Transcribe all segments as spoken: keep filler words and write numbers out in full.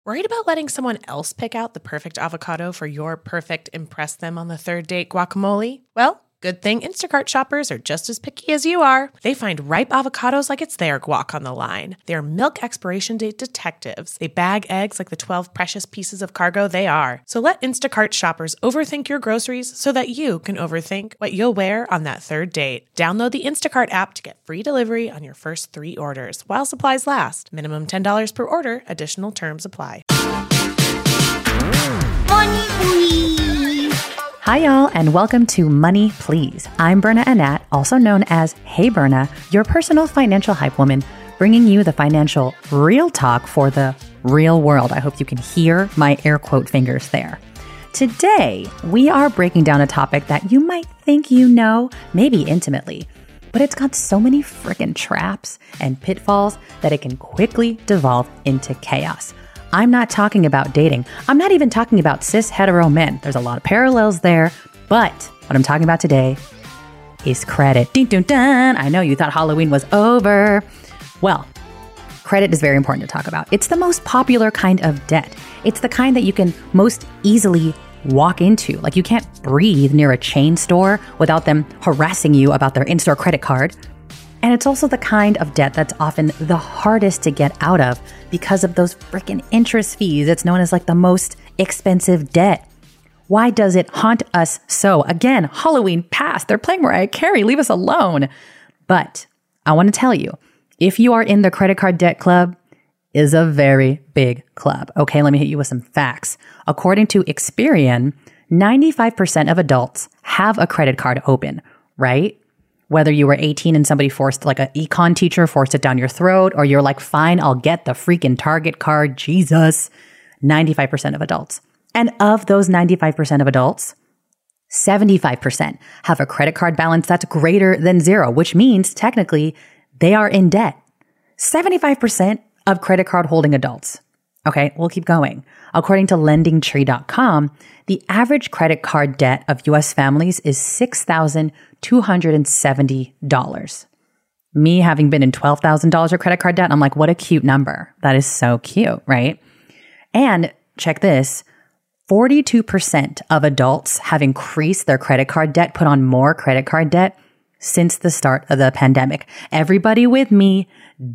Worried about letting someone else pick out the perfect avocado for your perfect impress them on the third date guacamole? Well, good thing Instacart shoppers are just as picky as you are. They find ripe avocados like it's their guac on the line. They're milk expiration date detectives. They bag eggs like the twelve precious pieces of cargo they are. So let Instacart shoppers overthink your groceries so that you can overthink what you'll wear on that third date. Download the Instacart app to get free delivery on your first three orders while supplies last. Minimum ten dollars per order. Additional terms apply. Money, please. Hi, y'all, and welcome to Money Please. I'm Berna Anat, also known as Hey Berna, your personal financial hype woman, bringing you the financial real talk for the real world. I hope you can hear my air quote fingers there. Today, we are breaking down a topic that you might think you know, maybe intimately, but it's got so many freaking traps and pitfalls that it can quickly devolve into chaos. I'm not talking about dating. I'm not even talking about cis hetero men. There's a lot of parallels there, but what I'm talking about today is credit. Dun, dun, dun. I know you thought Halloween was over. Well, credit is very important to talk about. It's the most popular kind of debt. It's the kind that you can most easily walk into. Like, you can't breathe near a chain store without them harassing you about their in-store credit card. And it's also the kind of debt that's often the hardest to get out of because of those freaking interest fees. It's known as like the most expensive debt. Why does it haunt us so? Again, Halloween passed. They're playing Mariah Carey. Leave us alone. But I want to tell you, if you are in the credit card debt club, is a very big club. Okay, let me hit you with some facts. According to Experian, ninety-five percent of adults have a credit card open, right? Whether you were eighteen and somebody forced, like an econ teacher forced it down your throat, or you're like, fine, I'll get the freaking Target card, Jesus. ninety-five percent of adults. And of those ninety-five percent of adults, seventy-five percent have a credit card balance that's greater than zero, which means technically they are in debt. seventy-five percent of credit card holding adults. Okay, we'll keep going. According to lending tree dot com, the average credit card debt of U S families is six thousand two hundred seventy dollars. Me having been in twelve thousand dollars of credit card debt, I'm like, what a cute number. That is so cute, right? And check this, forty-two percent of adults have increased their credit card debt, put on more credit card debt since the start of the pandemic. Everybody with me?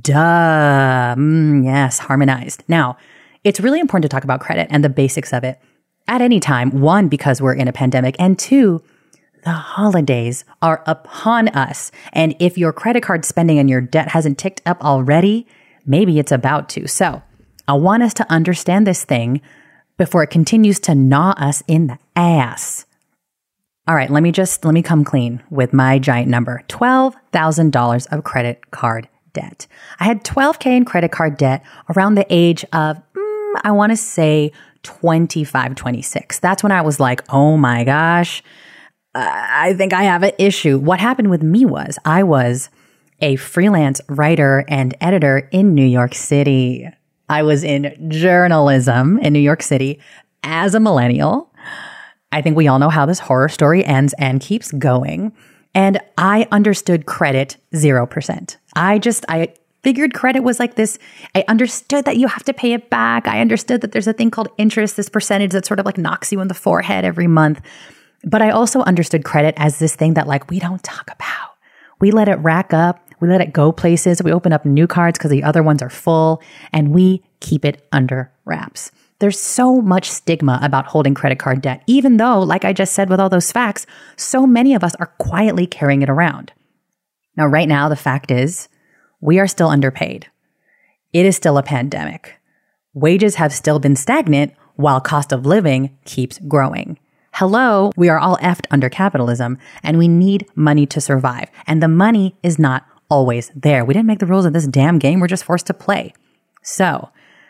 Duh. Mm, yes, harmonized. Now, it's really important to talk about credit and the basics of it at any time. One, because we're in a pandemic, and two, the holidays are upon us. And if your credit card spending and your debt hasn't ticked up already, maybe it's about to. So I want us to understand this thing before it continues to gnaw us in the ass. All right, let me just, let me come clean with my giant number, twelve thousand dollars of credit card debt. I had twelve K in credit card debt around the age of, mm, I want to say twenty-five, twenty-six. That's when I was like, oh my gosh, I think I have an issue. What happened with me was I was a freelance writer and editor in New York City. I was in journalism in New York City as a millennial. I think we all know how this horror story ends and keeps going. And I understood credit zero percent. I just, I figured credit was like this. I understood that you have to pay it back. I understood that there's a thing called interest, this percentage that sort of like knocks you in the forehead every month. But I also understood credit as this thing that like we don't talk about. We let it rack up. We let it go places. We open up new cards because the other ones are full, and we keep it under wraps. There's so much stigma about holding credit card debt, even though, like I just said with all those facts, so many of us are quietly carrying it around. Now, right now, the fact is we are still underpaid. It is still a pandemic. Wages have still been stagnant while cost of living keeps growing. Hello, we are all effed under capitalism, and we need money to survive. And the money is not always there. We didn't make the rules of this damn game. We're just forced to play. So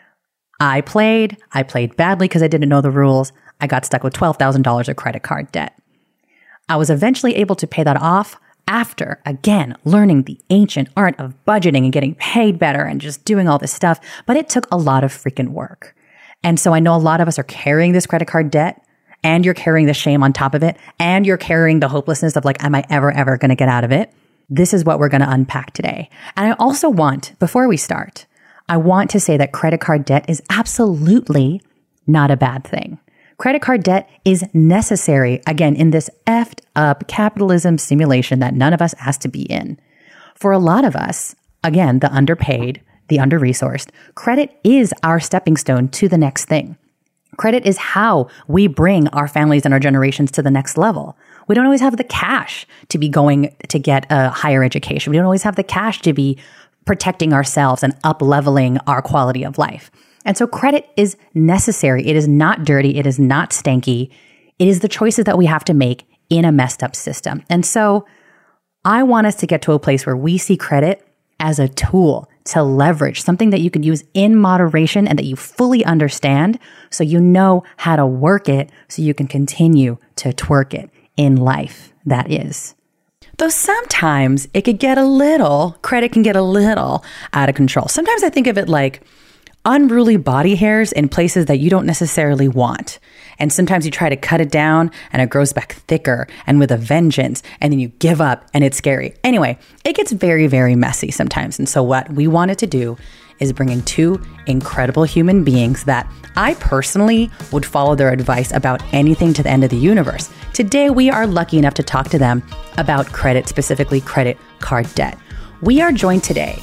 I played. I played badly because I didn't know the rules. I got stuck with twelve thousand dollars of credit card debt. I was eventually able to pay that off after, again, learning the ancient art of budgeting and getting paid better and just doing all this stuff. But it took a lot of freaking work. And so I know a lot of us are carrying this credit card debt, and you're carrying the shame on top of it, and you're carrying the hopelessness of like, am I ever, ever going to get out of it? This is what we're going to unpack today. And I also want, before we start, I want to say that credit card debt is absolutely not a bad thing. Credit card debt is necessary, again, in this effed up capitalism simulation that none of us asked to be in. For a lot of us, again, the underpaid, the under-resourced, credit is our stepping stone to the next thing. Credit is how we bring our families and our generations to the next level. We don't always have the cash to be going to get a higher education. We don't always have the cash to be protecting ourselves and up-leveling our quality of life. And so credit is necessary. It is not dirty. It is not stanky. It is the choices that we have to make in a messed up system. And so I want us to get to a place where we see credit as a tool to leverage, something that you can use in moderation and that you fully understand so you know how to work it so you can continue to twerk it in life, that is. Though sometimes it could get a little, credit can get a little out of control. Sometimes I think of it like unruly body hairs in places that you don't necessarily want. And sometimes you try to cut it down and it grows back thicker and with a vengeance, and then you give up and it's scary. Anyway, it gets very, very messy sometimes. And so what we wanted to do is bring in two incredible human beings that I personally would follow their advice about anything to the end of the universe. Today, we are lucky enough to talk to them about credit, specifically credit card debt. We are joined today.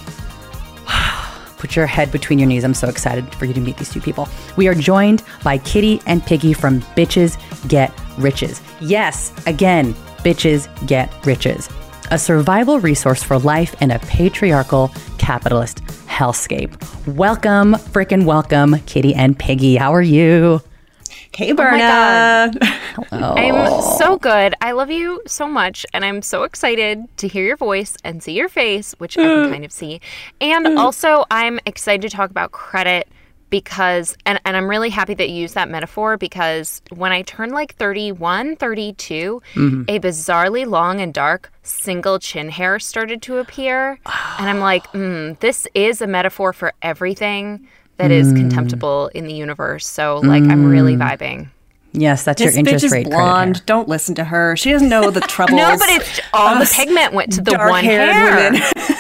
Put your head between your knees. I'm so excited for you to meet these two people. We are joined by Kitty and Piggy from Bitches Get Riches. Yes, again, Bitches Get Riches. A survival resource for life in a patriarchal capitalist hellscape. Welcome, frickin' welcome, Kitty and Piggy. How are you? Hey, Berna. Oh Hello. I'm so good. I love you so much, and I'm so excited to hear your voice and see your face, which I can kind of see. And also, I'm excited to talk about credit because, and, and I'm really happy that you used that metaphor, because when I turned like thirty-one, thirty-two, mm-hmm. a bizarrely long and dark single chin hair started to appear. And I'm like, mm, this is a metaphor for everything that is mm. contemptible in the universe. So, like, mm. I'm really vibing. Yes, that's this your interest bitch is rate. Blonde. Don't listen to her. She doesn't know the troubles. No, but it's all the pigment went to the one hair.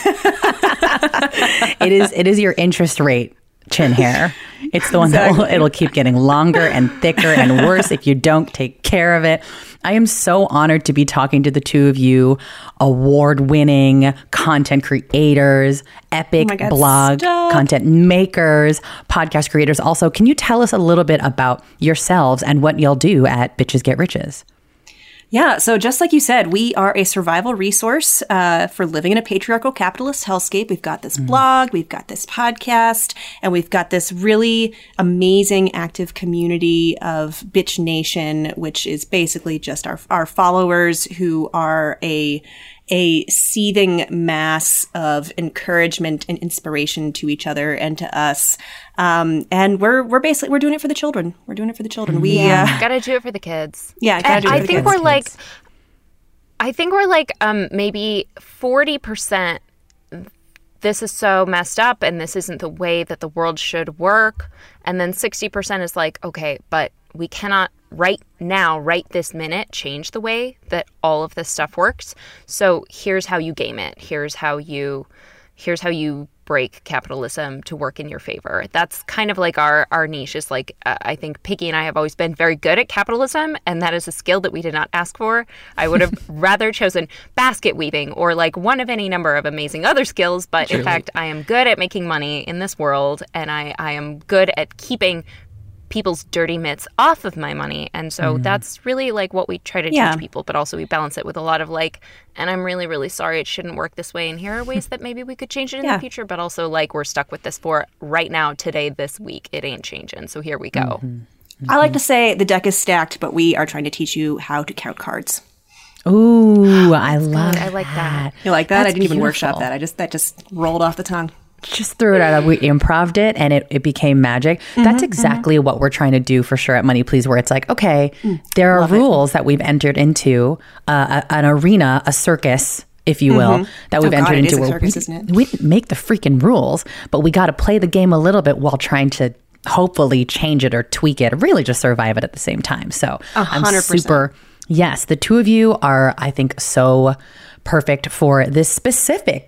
it is. It is your interest rate chin hair. It's the one exactly. that will, it'll keep getting longer and thicker and worse if you don't take care of it. I am so honored to be talking to the two of you, award-winning content creators, epic oh God, blog stop. content makers, podcast creators. Also, can you tell us a little bit about yourselves and what you'll do at Bitches Get Riches? Yeah, so just like you said, we are a survival resource uh, for living in a patriarchal capitalist hellscape. We've got this mm. blog, we've got this podcast, and we've got this really amazing active community of Bitch Nation, which is basically just our our followers who are a a seething mass of encouragement and inspiration to each other and to us. Um, and we're we're basically we're doing it for the children. We're doing it for the children. We yeah. uh, gotta do it for the kids. Yeah, gotta do it I for the think kids. we're like, I think we're like um, maybe forty percent. This is so messed up, and this isn't the way that the world should work. And then sixty percent is like, okay, but we cannot right now, right this minute, change the way that all of this stuff works. So here's how you game it. Here's how you, here's how you break capitalism to work in your favor. That's kind of like our, our niche is like, uh, I think Piggy and I have always been very good at capitalism, and that is a skill that we did not ask for. I would have rather chosen basket weaving or like one of any number of amazing other skills. But Truly. in fact, I am good at making money in this world, and I, I am good at keeping people's dirty mitts off of my money. And so mm. that's really like what we try to yeah. teach people, but also we balance it with a lot of like, and I'm really, really sorry it shouldn't work this way, and here are ways that maybe we could change it in yeah. the future, but also like we're stuck with this for right now, today, this week. It ain't changing. So here we go. Mm-hmm. Mm-hmm. I like to say the deck is stacked, but we are trying to teach you how to count cards. Ooh, I love I like that. You like that? That's I didn't beautiful. even workshop that. I just that just rolled off the tongue. Just threw it out. We improv'd it and it, it became magic. Mm-hmm, That's exactly mm-hmm. what we're trying to do for sure at Money Please, where it's like, okay, mm, there are rules it. that we've entered into, uh, a, an arena, a circus, if you will, mm-hmm. that we've oh, entered God, into. It is a where circus, we, isn't it? we didn't make the freaking rules, but we got to play the game a little bit while trying to hopefully change it or tweak it, or really just survive it at the same time. So one hundred percent. I'm super, yes, the two of you are, I think, so perfect for this specific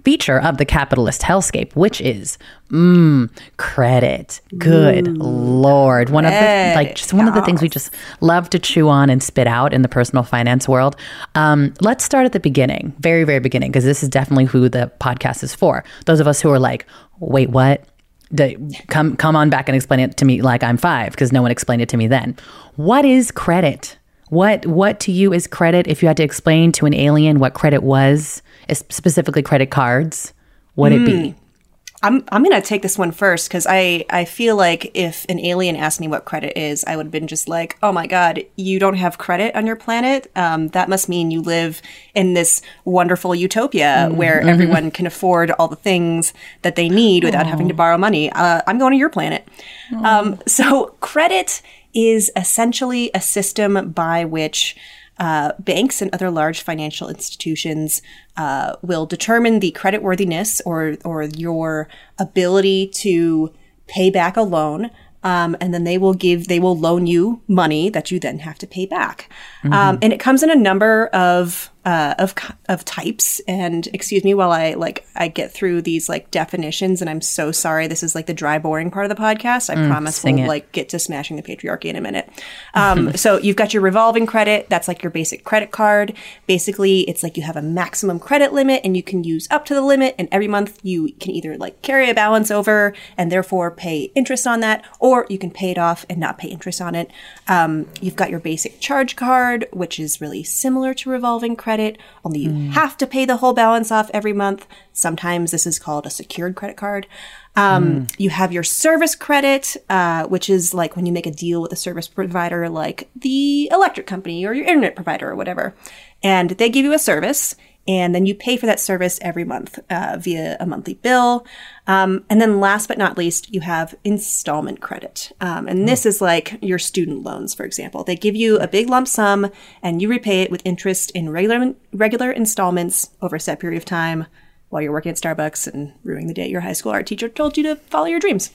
feature of the capitalist hellscape, which is mm, credit. Good Ooh, Lord. One credit. of the, like, just one yes. of the things we just love to chew on and spit out in the personal finance world. Um, let's start at the beginning, very, very beginning, because this is definitely who the podcast is for. Those of us who are like, wait, what? The, come, come on back and explain it to me like I'm five, because no one explained it to me then. What is credit? What, what to you is credit? If you had to explain to an alien what credit was, specifically credit cards, would mm. it be? I'm I'm going to take this one first, because I, I feel like if an alien asked me what credit is, I would have been just like, oh my God, you don't have credit on your planet? Um, that must mean you live in this wonderful utopia mm. where mm-hmm. everyone can afford all the things that they need without Aww. having to borrow money. Uh, I'm going to your planet. Um, so credit is essentially a system by which Uh, banks and other large financial institutions uh, will determine the creditworthiness or or your ability to pay back a loan, um, and then they will give they will loan you money that you then have to pay back. Mm-hmm. Um, and it comes in a number of uh, of of types. And excuse me while I like I get through these like definitions. And I'm so sorry. This is like the dry, boring part of the podcast. I mm, promise we'll it. like get to smashing the patriarchy in a minute. Um, so you've got your revolving credit. That's like your basic credit card. Basically, it's like you have a maximum credit limit and you can use up to the limit. And every month you can either like carry a balance over and therefore pay interest on that, or you can pay it off and not pay interest on it. Um, you've got your basic charge card, which is really similar to revolving credit. Only you mm. have to pay the whole balance off every month. Sometimes this is called a secured credit card. Um, mm. You have your service credit, uh, which is like when you make a deal with a service provider, like the electric company or your internet provider or whatever. And they give you a service, and then you pay for that service every month uh, via a monthly bill. Um, and then last but not least, you have installment credit. Um, and this mm. is like your student loans, for example. They give you a big lump sum and you repay it with interest in regular regular installments over a set period of time while you're working at Starbucks and ruining the day your high school art teacher told you to follow your dreams.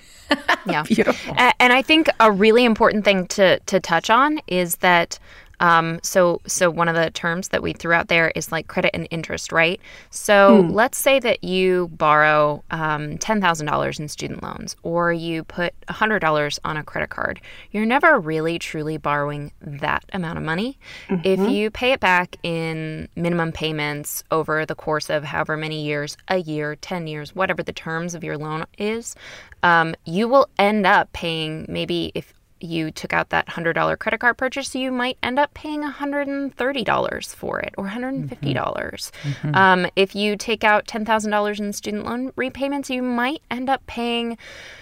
Yeah. Beautiful. And I think a really important thing to, to touch on is that Um, so, so one of the terms that we threw out there is like credit and interest, right? So mm. let's say that you borrow um, ten thousand dollars in student loans, or you put one hundred dollars on a credit card. You're never really truly borrowing that amount of money. Mm-hmm. If you pay it back in minimum payments over the course of however many years, a year, ten years, whatever the terms of your loan is, um, you will end up paying maybe if you took out that one hundred dollars credit card purchase, you might end up paying one hundred thirty dollars for it or one hundred fifty dollars. Mm-hmm. Um, if you take out ten thousand dollars in student loan repayments, you might end up paying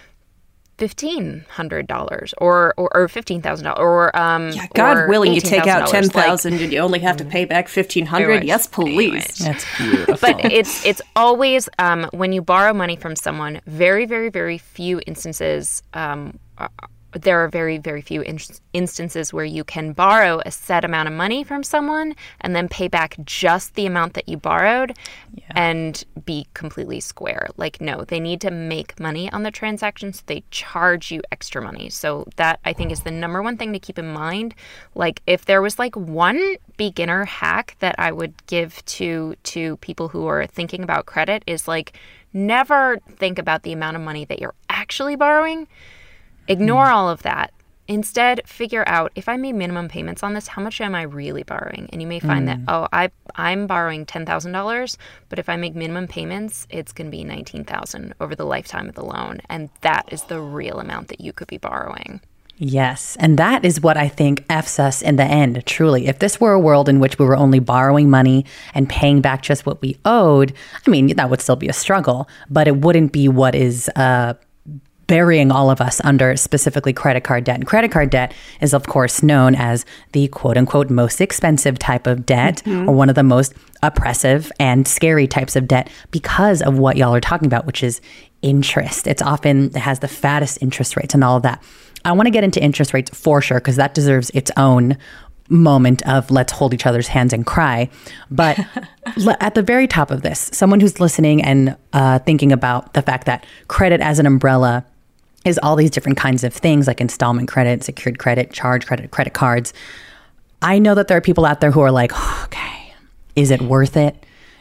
fifteen hundred dollars or, or, or fifteen thousand dollars. Or, um, yeah, God or willing, you take out ten thousand dollars like, and you only have to pay back fifteen hundred dollars. Yes, please. That's beautiful. But it's, it's always, um, when you borrow money from someone, very, very, very few instances um, are, there are very, very few in- instances where you can borrow a set amount of money from someone and then pay back just the amount that you borrowed yeah. and be completely square. Like, no, they need to make money on the transaction, so they charge you extra money. So that, I think, is the number one thing to keep in mind. Like, if there was like one beginner hack that I would give to to people who are thinking about credit is like, never think about the amount of money that you're actually borrowing. Ignore mm. all of that. Instead, figure out, if I made minimum payments on this, how much am I really borrowing? And you may find mm. that, oh, I, I'm borrowing ten thousand dollars, but if I make minimum payments, it's going to be nineteen thousand dollars over the lifetime of the loan. And that is the real amount that you could be borrowing. Yes. And that is what I think F's us in the end, truly. If this were a world in which we were only borrowing money and paying back just what we owed, I mean, that would still be a struggle, but it wouldn't be what is uh burying all of us under specifically credit card debt. And credit card debt is, of course, known as the quote unquote most expensive type of debt mm-hmm. or one of the most oppressive and scary types of debt because of what y'all are talking about, which is interest. It's often, it has the fattest interest rates and all of that. I want to get into interest rates for sure, because that deserves its own moment of let's hold each other's hands and cry. But at the very top of this, someone who's listening and uh, thinking about the fact that credit as an umbrella is all these different kinds of things like installment credit, secured credit, charge credit, credit cards. I know that there are people out there who are like, oh, okay, is it worth it?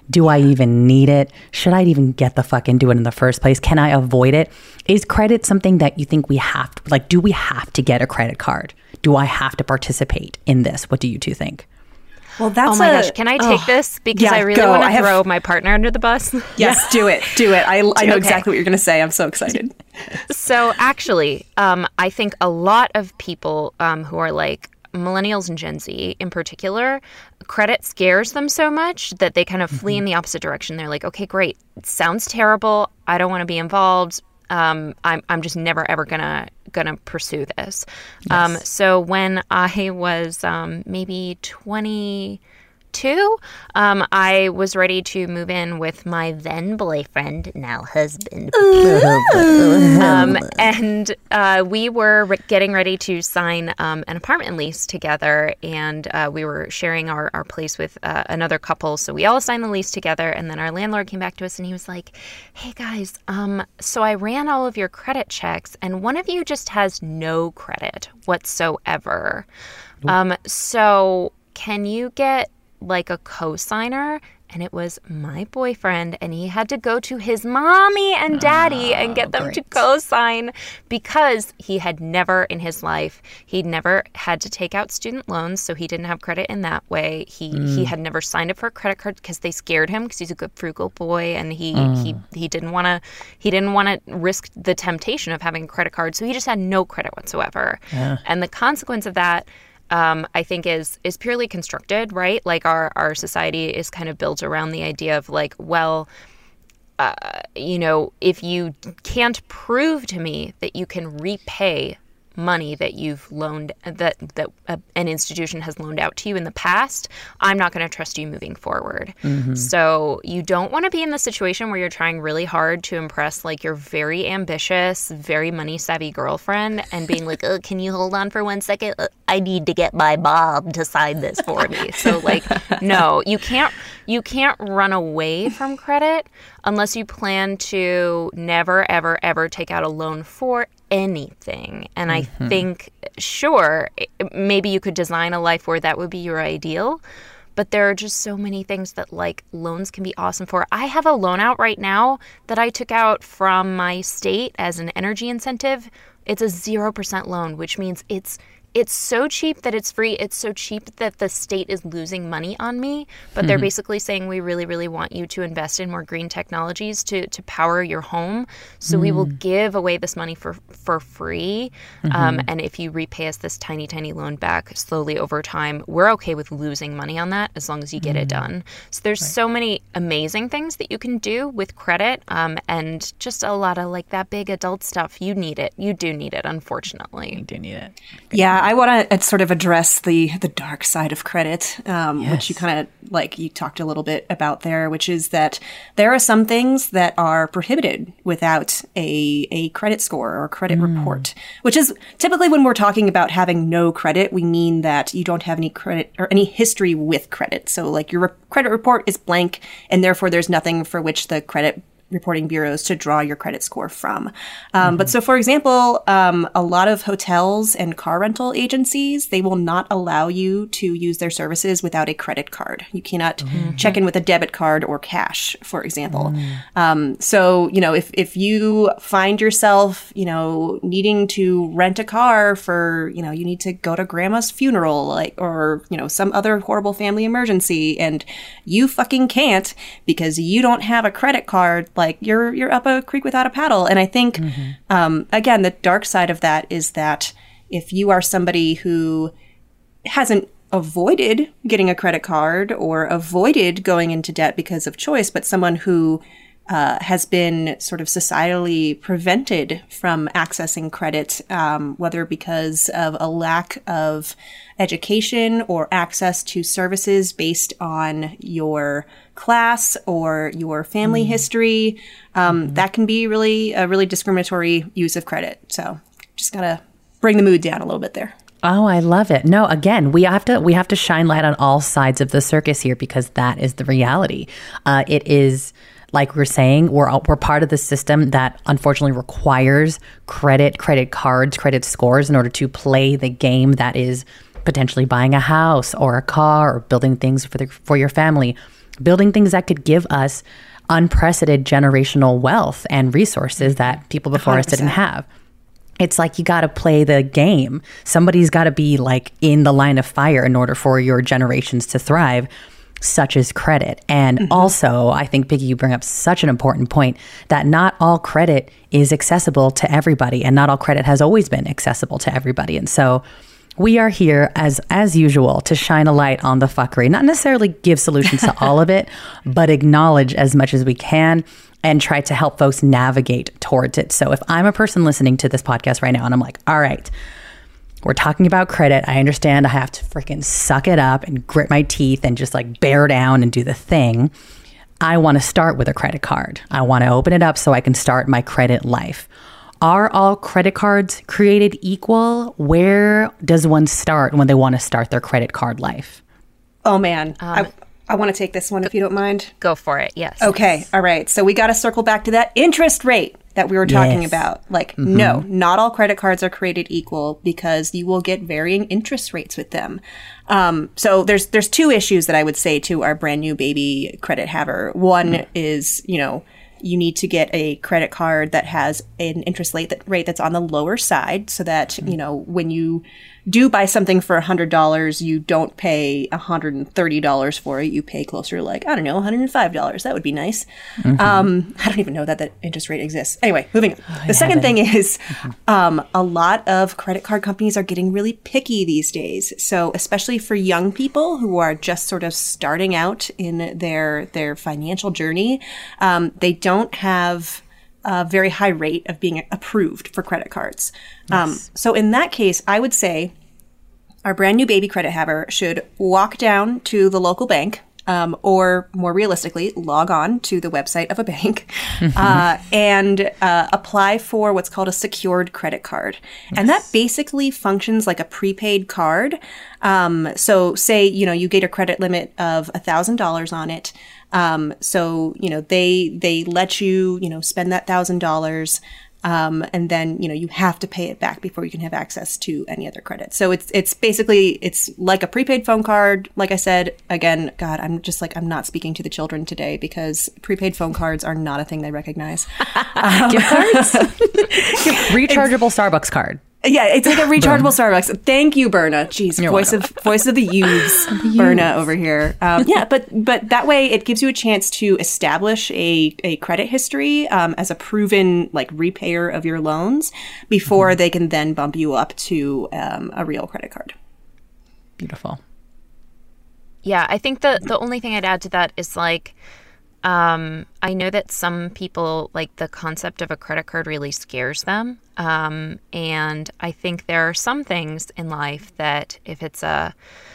Do I even need it? Should I even get the fuck into it in the first place? Can I avoid it? Is credit something that you think we have to, like, do we have to get a credit card? Do I have to participate in this? What do you two think? Well, that's oh my a, gosh, can I take oh, this? Because yeah, I really go. want to I have, throw my partner under the bus. Yes, do it. Do it. I, I know Okay. exactly what you're going to say. I'm so excited. So actually, um, I think a lot of people um, who are like millennials and Gen Z in particular, credit scares them so much that they kind of flee in the opposite direction. They're like, okay, great. It sounds terrible. I don't want to be involved. Um, I'm I'm just never ever gonna gonna pursue this. Yes. Um, so when I was um, maybe twenty-two, um, I was ready to move in with my then boyfriend, now husband, um, and uh, we were re- getting ready to sign um, an apartment lease together, and uh, we were sharing our, our place with uh, another couple. So we all signed the lease together, and then our landlord came back to us, and he was like, "Hey guys, um, so I ran all of your credit checks, and one of you just has no credit whatsoever. Um, so can you get like a co-signer?" And it was my boyfriend, and he had to go to his mommy and daddy oh, and get them great. to co-sign because he had never in his life, he'd never had to take out student loans, so he didn't have credit in that way. He mm. he had never signed up for a credit card because they scared him because he's a good frugal boy, and he mm. he he didn't want to he didn't want to risk the temptation of having a credit card, so he just had no credit whatsoever. Yeah. And the consequence of that, Um, I think is is purely constructed, right? Like our, our society is kind of built around the idea of like, well, uh, you know, if you can't prove to me that you can repay money that you've loaned, that that a, an institution has loaned out to you in the past, I'm not going to trust you moving forward. Mm-hmm. So you don't want to be in the situation where you're trying really hard to impress like your very ambitious, very money savvy girlfriend and being like, oh, can you hold on for one second? I need to get my mom to sign this for me. So like, no, you can't, you can't run away from credit unless you plan to never, ever, ever take out a loan for anything. And I mm-hmm. think, sure, maybe you could design a life where that would be your ideal, but there are just so many things that like loans can be awesome for. I have a loan out right now that I took out from my state as an energy incentive. It's a zero percent loan, which means it's It's so cheap that it's free. It's so cheap that the state is losing money on me. But they're mm-hmm. basically saying we really, really want you to invest in more green technologies to, to power your home. So mm. we will give away this money for, for free. Mm-hmm. Um, and if you repay us this tiny, tiny loan back slowly over time, we're okay with losing money on that as long as you get mm. it done. So there's right. so many amazing things that you can do with credit um, and just a lot of like that big adult stuff. You need it. You do need it, unfortunately. You do need it. Yeah. I want to sort of address the the dark side of credit, um, yes. which you kind of like you talked a little bit about there, which is that there are some things that are prohibited without a a credit score or credit mm. report, which is typically when we're talking about having no credit, we mean that you don't have any credit or any history with credit. So like your re- credit report is blank, and therefore there's nothing for which the credit reporting bureaus to draw your credit score from. Um, mm-hmm. But so, for example, um, a lot of hotels and car rental agencies, they will not allow you to use their services without a credit card. You cannot mm-hmm. check in with a debit card or cash, for example. Mm. Um, so, you know, if, if you find yourself, you know, needing to rent a car for, you know, you need to go to grandma's funeral, like, or, you know, some other horrible family emergency, and you fucking can't because you don't have a credit card, like you're you're up a creek without a paddle. And I think, mm-hmm. um, again, the dark side of that is that if you are somebody who hasn't avoided getting a credit card or avoided going into debt because of choice, but someone who uh, has been sort of societally prevented from accessing credit, um, whether because of a lack of education or access to services based on your class or your family mm. history, um, mm-hmm. that can be really a really discriminatory use of credit. So just gotta bring the mood down a little bit there. Oh, I love it. No, again, we have to we have to shine light on all sides of the circus here because that is the reality. Uh, it is, like we're saying, we're we're part of the system that unfortunately requires credit, credit cards, credit scores in order to play the game that is potentially buying a house or a car or building things for the, for your family. building things that could give us unprecedented generational wealth and resources that people before one hundred percent us didn't have. It's like you got to play the game. Somebody's got to be like in the line of fire in order for your generations to thrive, such as credit. And mm-hmm. also, I think, Piggy, you bring up such an important point that not all credit is accessible to everybody, and not all credit has always been accessible to everybody. And so we are here, as as usual, to shine a light on the fuckery, not necessarily give solutions to all of it, but acknowledge as much as we can and try to help folks navigate towards it. So if I'm a person listening to this podcast right now and I'm like, all right, we're talking about credit. I understand I have to freaking suck it up and grit my teeth and just like bear down and do the thing. I want to start with a credit card. I want to open it up so I can start my credit life. Are all credit cards created equal? Where does one start when they want to start their credit card life? Oh, man. Um, I, I want to take this one if you don't mind. Go for it. Yes. Okay. All right. So we got to circle back to that interest rate that we were talking yes. about. Like, mm-hmm. no, not all credit cards are created equal because you will get varying interest rates with them. Um, so there's there's two issues that I would say to our brand new baby credit haver. One mm. is, you know, you need to get a credit card that has an interest rate that rate that's on the lower side so that, mm-hmm. you know, when you do buy something for one hundred dollars, you don't pay one hundred thirty dollars for it. You pay closer to like, I don't know, one hundred five dollars. That would be nice. Mm-hmm. Um, I don't even know that that interest rate exists. Anyway, moving on. Oh, the second thing is mm-hmm. um, a lot of credit card companies are getting really picky these days. So especially for young people who are just sort of starting out in their, their financial journey, um, they don't have a very high rate of being approved for credit cards. Yes. Um, so in that case, I would say our brand new baby credit haver should walk down to the local bank, um, or more realistically, log on to the website of a bank uh, and uh, apply for what's called a secured credit card. Yes. And that basically functions like a prepaid card. Um, so say, you know, you get a credit limit of one thousand dollars on it. Um, so, you know, they, they let you, you know, spend that thousand dollars, um, and then, you know, you have to pay it back before you can have access to any other credit. So it's, it's basically, it's like a prepaid phone card. Like I said, again, God, I'm just like, I'm not speaking to the children today because prepaid phone cards are not a thing they recognize. Um, Gift cards? Rechargeable Starbucks card. Yeah, it's like a rechargeable Starbucks. Thank you, Berna. Jeez, You're voice welcome. of voice of the youths, Berna over here. Um, yeah, but but that way it gives you a chance to establish a, a credit history um, as a proven like repayer of your loans before mm-hmm. they can then bump you up to um, a real credit card. Beautiful. Yeah, I think the the only thing I'd add to that is like, Um, I know that some people, like, the concept of a credit card really scares them. Um, and I think there are some things in life that if it's a,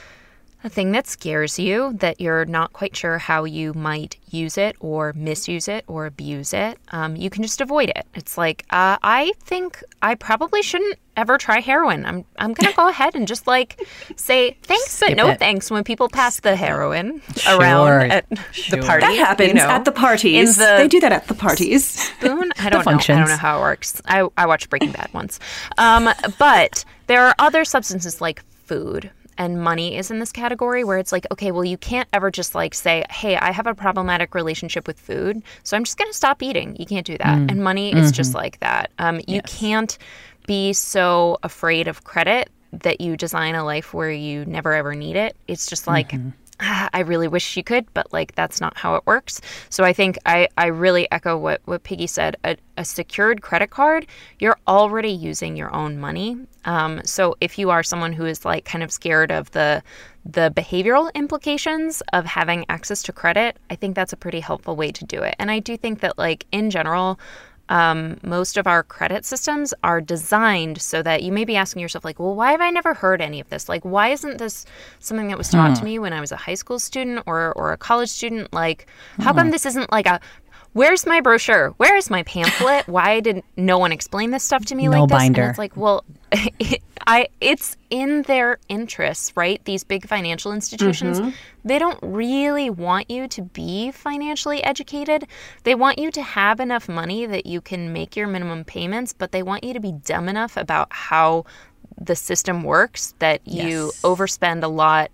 a thing that scares you, that you're not quite sure how you might use it or misuse it or abuse it, um, you can just avoid it. It's like, uh, I think I probably shouldn't ever try heroin. I'm I'm going to go ahead and just like say thanks, but no it. thanks when people pass the heroin sure. around at sure. the party. That happens you know, at the parties. The they do that at the parties. Spoon? I don't know. I don't know how it works. I, I watched Breaking Bad once. Um, but there are other substances like food. And money is in this category where it's like, okay, well, you can't ever just like say, hey, I have a problematic relationship with food, so I'm just going to stop eating. You can't do that. Mm. And money mm-hmm. is just like that. Um, you yes. can't be so afraid of credit that you design a life where you never ever need it. It's just like, mm-hmm. ah, I really wish you could, but like that's not how it works. So I think I, I really echo what, what Piggy said. A, a secured credit card, you're already using your own money. Um, so if you are someone who is like kind of scared of the the behavioral implications of having access to credit, I think that's a pretty helpful way to do it. And I do think that like in general, um, most of our credit systems are designed so that you may be asking yourself like, well, why have I never heard any of this? Like, why isn't this something that was taught hmm. to me when I was a high school student or, or a college student? Like, how hmm. come this isn't like a, where's my brochure? Where is my pamphlet? Why did no one explain this stuff to me no like this? binder. And it's like, well, it, I it's in their interests, right? These big financial institutions, mm-hmm. they don't really want you to be financially educated. They want you to have enough money that you can make your minimum payments, but they want you to be dumb enough about how the system works that you yes. overspend a lot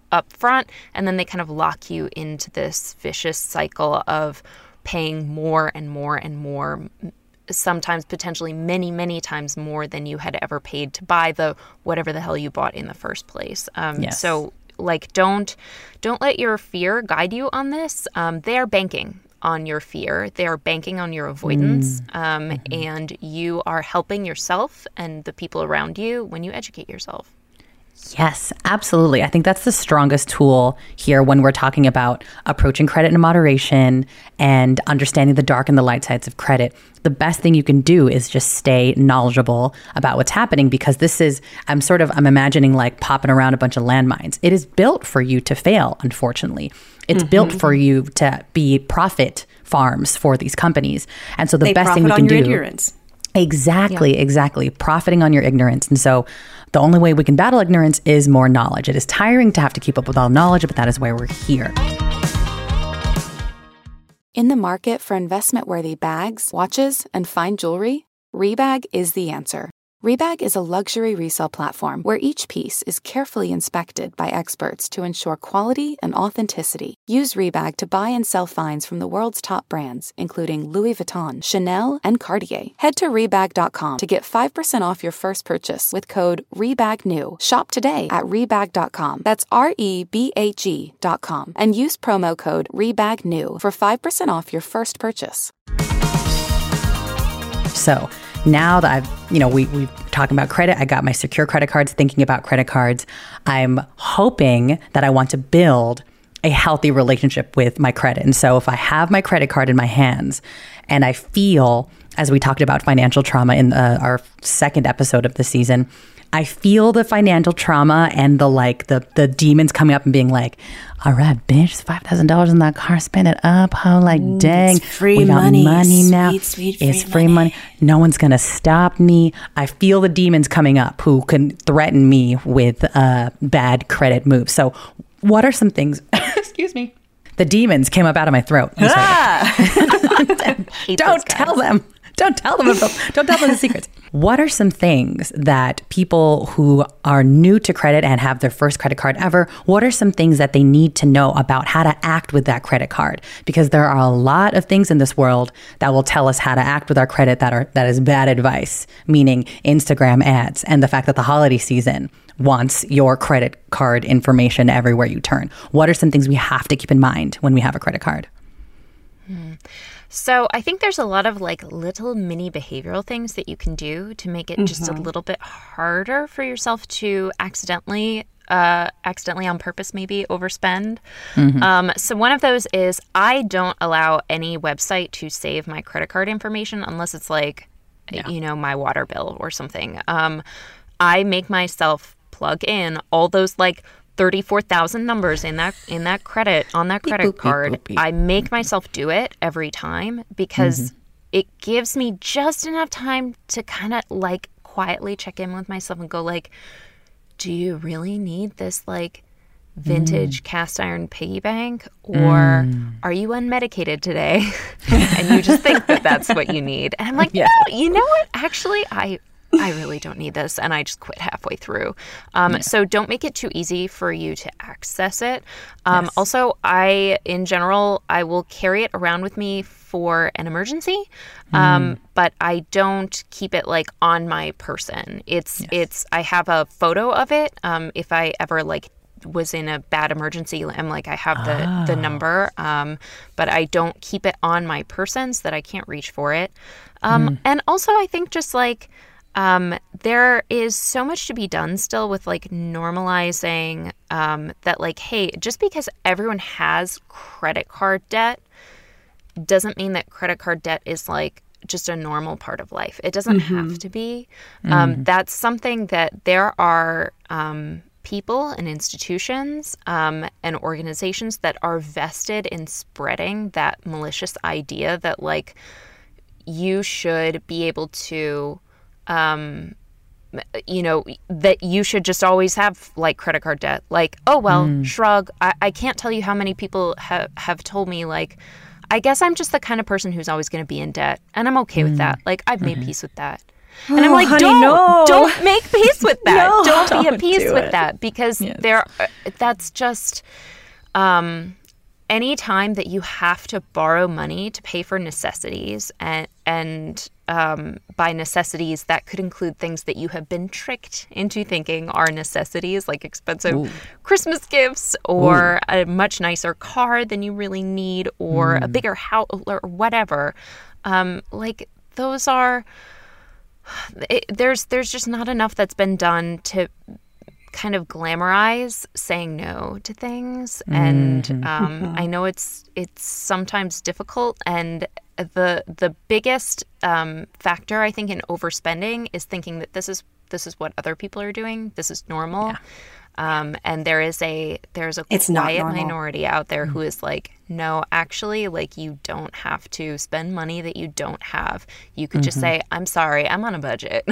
up front, and then they kind of lock you into this vicious cycle of paying more and more and more, sometimes potentially many, many times more than you had ever paid to buy the whatever the hell you bought in the first place. Um, Yes. So like, don't don't let your fear guide you on this. Um, they are banking on your fear. They are banking on your avoidance. Mm. Um, Mm-hmm. And you are helping yourself and the people around you when you educate yourself. Yes, absolutely. I think that's the strongest tool here when we're talking about approaching credit in moderation and understanding the dark and the light sides of credit. The best thing you can do is just stay knowledgeable about what's happening, because this is, I'm sort of, I'm imagining like popping around a bunch of landmines. It is built for you to fail, unfortunately. It's mm-hmm. built for you to be profit farms for these companies. And so the they best thing you profit can on your do. Ignorance. Exactly, yeah. exactly. Profiting on your ignorance. And so the only way we can battle ignorance is more knowledge. It is tiring to have to keep up with all knowledge, but that is why we're here. In the market for investment-worthy bags, watches, and fine jewelry, Rebag is the answer. Rebag is a luxury resale platform where each piece is carefully inspected by experts to ensure quality and authenticity. Use Rebag to buy and sell finds from the world's top brands, including Louis Vuitton, Chanel, and Cartier. Head to Rebag dot com to get five percent off your first purchase with code REBAGNEW. Shop today at Rebag dot com. That's R E B A G dot com. And use promo code REBAGNEW for five percent off your first purchase. So now that I've, you know, we, we've talking about credit, I got my secure credit cards, thinking about credit cards. I'm hoping that I want to build a healthy relationship with my credit. And so if I have my credit card in my hands and I feel, as we talked about financial trauma in uh, our second episode of the season, I feel the financial trauma and the like the the demons coming up and being like, all right, bitch, it's five thousand dollars in that car, spend it up. How like, mm, dang, it's free we got money, money now. Sweet, sweet, free it's free money. money. No one's going to stop me. I feel the demons coming up who can threaten me with uh, bad credit moves. So what are some things, excuse me, the demons came up out of my throat. I'm Ah! Don't tell them. Don't tell them about, don't tell them the secrets. What are some things that people who are new to credit and have their first credit card ever, what are some things that they need to know about how to act with that credit card? Because there are a lot of things in this world that will tell us how to act with our credit that are that is bad advice, meaning Instagram ads and the fact that the holiday season wants your credit card information everywhere you turn. What are some things we have to keep in mind when we have a credit card? Hmm. So I think there's a lot of like little mini behavioral things that you can do to make it mm-hmm. just a little bit harder for yourself to accidentally, uh, accidentally on purpose, maybe overspend. Mm-hmm. Um, so one of those is I don't allow any website to save my credit card information unless it's like, yeah. you know, my water bill or something. Um, I make myself plug in all those like thirty-four thousand numbers in that in that credit on that credit beep, card. Beep, beep, beep. I make myself do it every time because mm-hmm. it gives me just enough time to kind of like quietly check in with myself and go like, do you really need this like vintage mm. cast iron piggy bank, or mm. are you unmedicated today? And you just think that that's what you need. And I'm like, yeah. no, you know what? Actually, I I really don't need this, and I just quit halfway through. Um, yeah. So don't make it too easy for you to access it. Um, yes. Also, I, in general, I will carry it around with me for an emergency, um, mm. but I don't keep it like on my person. It's yes. it's I have a photo of it. Um, if I ever like was in a bad emergency, I'm like I have the oh. the number, um, but I don't keep it on my person so that I can't reach for it. Um, mm. And also, I think just like. Um, there is so much to be done still with like normalizing um, that like, hey, just because everyone has credit card debt doesn't mean that credit card debt is like just a normal part of life. It doesn't mm-hmm. have to be. Mm-hmm. Um, that's something that there are um, people and institutions um, and organizations that are vested in spreading that malicious idea that like you should be able to Um, you know, that you should just always have like credit card debt. Like, oh, well, mm. shrug. I, I can't tell you how many people ha- have told me, like, I guess I'm just the kind of person who's always going to be in debt. And I'm okay mm. with that. Like, I've made mm-hmm. peace with that. And I'm like, honey, don't, no. don't make peace with that. No, don't, be don't at peace do with it. that because Yes. there, that's just, um, any time that you have to borrow money to pay for necessities and, and, um, by necessities, that could include things that you have been tricked into thinking are necessities, like expensive Ooh. Christmas gifts or Ooh. a much nicer car than you really need or mm. a bigger house or whatever. Um, like those are, it, there's there's just not enough that's been done to kind of glamorize saying no to things. Mm-hmm. And um, mm-hmm. I know it's it's sometimes difficult. And the the biggest um, factor, I think, in overspending is thinking that this is this is what other people are doing. This is normal. Yeah. Um, and there is a there's a it's quiet minority out there mm-hmm. who is like, no, actually, like you don't have to spend money that you don't have. You could mm-hmm. just say, I'm sorry, I'm on a budget.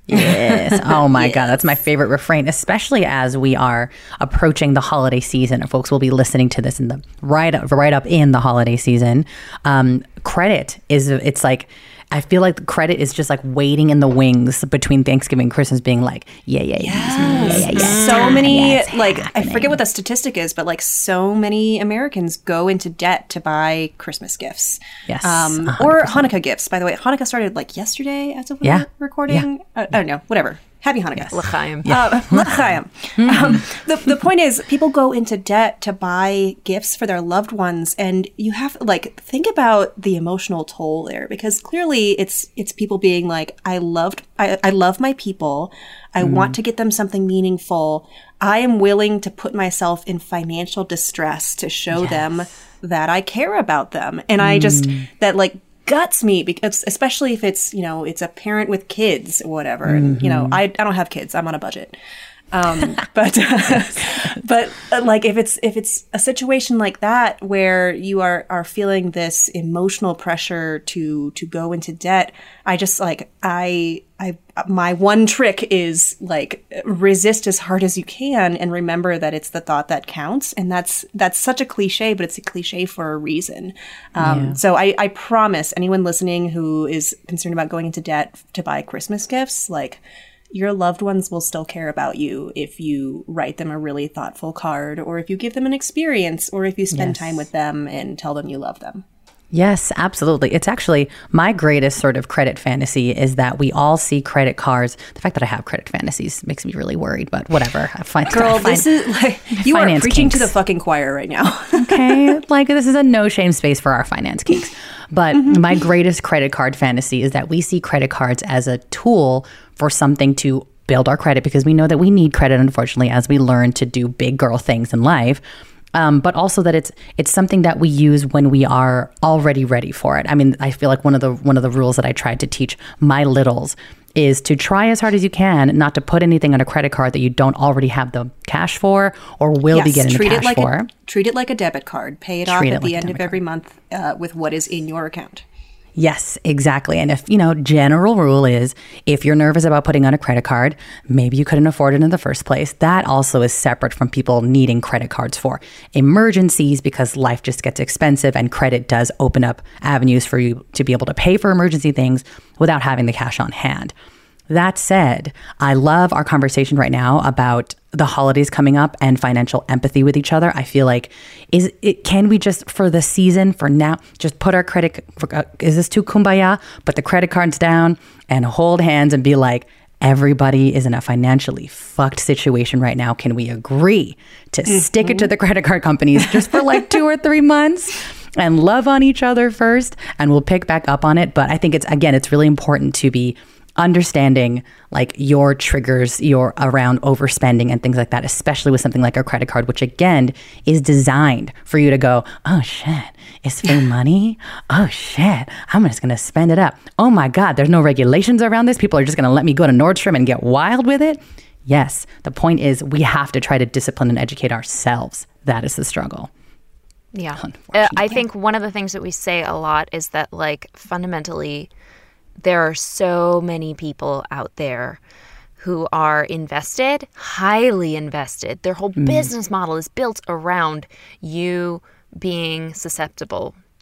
Yes. Oh my yes. God. That's my favorite refrain, especially as we are approaching the holiday season. And folks will be listening to this in the right up, right up in the holiday season. Um, credit is, it's like, I feel like the credit is just like waiting in the wings between Thanksgiving and Christmas being like, yeah, yeah, yeah. Yes. yeah, yeah, yeah. So many, yeah, like, happening. I forget what the statistic is, but like so many Americans go into debt to buy Christmas gifts. Yes. Um, or Hanukkah gifts, by the way. Hanukkah started like yesterday as of yeah. recording. Yeah. Uh, I don't know, whatever. Happy Hanukkah. Yes. L'chaim. Uh, L'chaim. um, the, the point is, people go into debt to buy gifts for their loved ones, and you have like think about the emotional toll there, because clearly it's it's people being like, I loved, I, I love my people, I mm. want to get them something meaningful. I am willing to put myself in financial distress to show yes. them that I care about them, and mm. I just that like. guts me, because especially if it's, you know, it's a parent with kids or whatever. Mm-hmm. And, you know, I, I don't have kids. I'm on a budget. Um, but, uh, but uh, like if it's, if it's a situation like that where you are, are feeling this emotional pressure to, to go into debt, I just like, I, I, my one trick is like resist as hard as you can and remember that it's the thought that counts. And that's, that's such a cliche, but it's a cliche for a reason. Um, yeah. So I, I promise anyone listening who is concerned about going into debt to buy Christmas gifts, like, your loved ones will still care about you if you write them a really thoughtful card, or if you give them an experience, or if you spend yes. time with them and tell them you love them. Yes, absolutely. It's actually my greatest sort of credit fantasy is that we all see credit cards. The fact that I have credit fantasies makes me really worried, but whatever. I find, Girl, I find, this is like, you are preaching kinks. to the fucking choir right now. Okay. Like this is a no shame space for our finance geeks. But mm-hmm. my greatest credit card fantasy is that we see credit cards as a tool for something to build our credit, because we know that we need credit, unfortunately, as we learn to do big girl things in life. Um, but also that it's it's something that we use when we are already ready for it. I mean, I feel like one of the one of the rules that I tried to teach my littles is to try as hard as you can not to put anything on a credit card that you don't already have the cash for or will yes, be getting treat the cash it like for. A, treat it like a debit card. Pay it treat off it at the like end of every card. month uh, with what is in your account. Yes, exactly. And if, you know, general rule is if you're nervous about putting on a credit card, maybe you couldn't afford it in the first place. That also is separate from people needing credit cards for emergencies, because life just gets expensive and credit does open up avenues for you to be able to pay for emergency things without having the cash on hand. That said, I love our conversation right now about the holidays coming up and financial empathy with each other. I feel like, is it, can we just, for the season, for now, just put our credit, uh, is this too kumbaya? Put the credit cards down and hold hands and be like, everybody is in a financially fucked situation right now. Can we agree to mm-hmm. stick it to the credit card companies just for like two or three months? And love on each other first, and we'll pick back up on it. But I think it's, again, it's really important to be understanding like your triggers, your around overspending and things like that, especially with something like a credit card, which again is designed for you to go, oh shit, it's free money. Oh shit, I'm just going to spend it up. Oh my God, there's no regulations around this. People are just going to let me go to Nordstrom and get wild with it. Yes, the point is we have to try to discipline and educate ourselves. That is the struggle. Yeah. Uh, I think one of the things that we say a lot is that like fundamentally there are so many people out there who are invested, highly invested. Their whole mm. business model is built around you being susceptible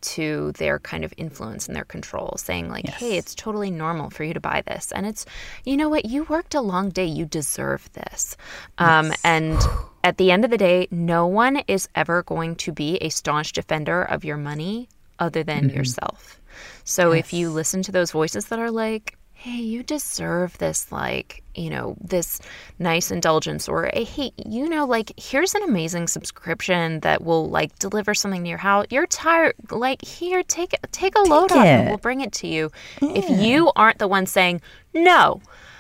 to their kind of influence and their control, saying like, Yes. hey, it's totally normal for you to buy this. And it's, you know what, you worked a long day, you deserve this. Um, Yes. and at the end of the day, no one is ever going to be a staunch defender of your money other than Mm-hmm. yourself. So if you listen to those voices that are like, hey, you deserve this, like, you know, this nice indulgence, or hey, you know, like, here's an amazing subscription that will like deliver something to your house. You're tired, like, here, take take a load off and it. we'll bring it to you. If you aren't the one saying, no,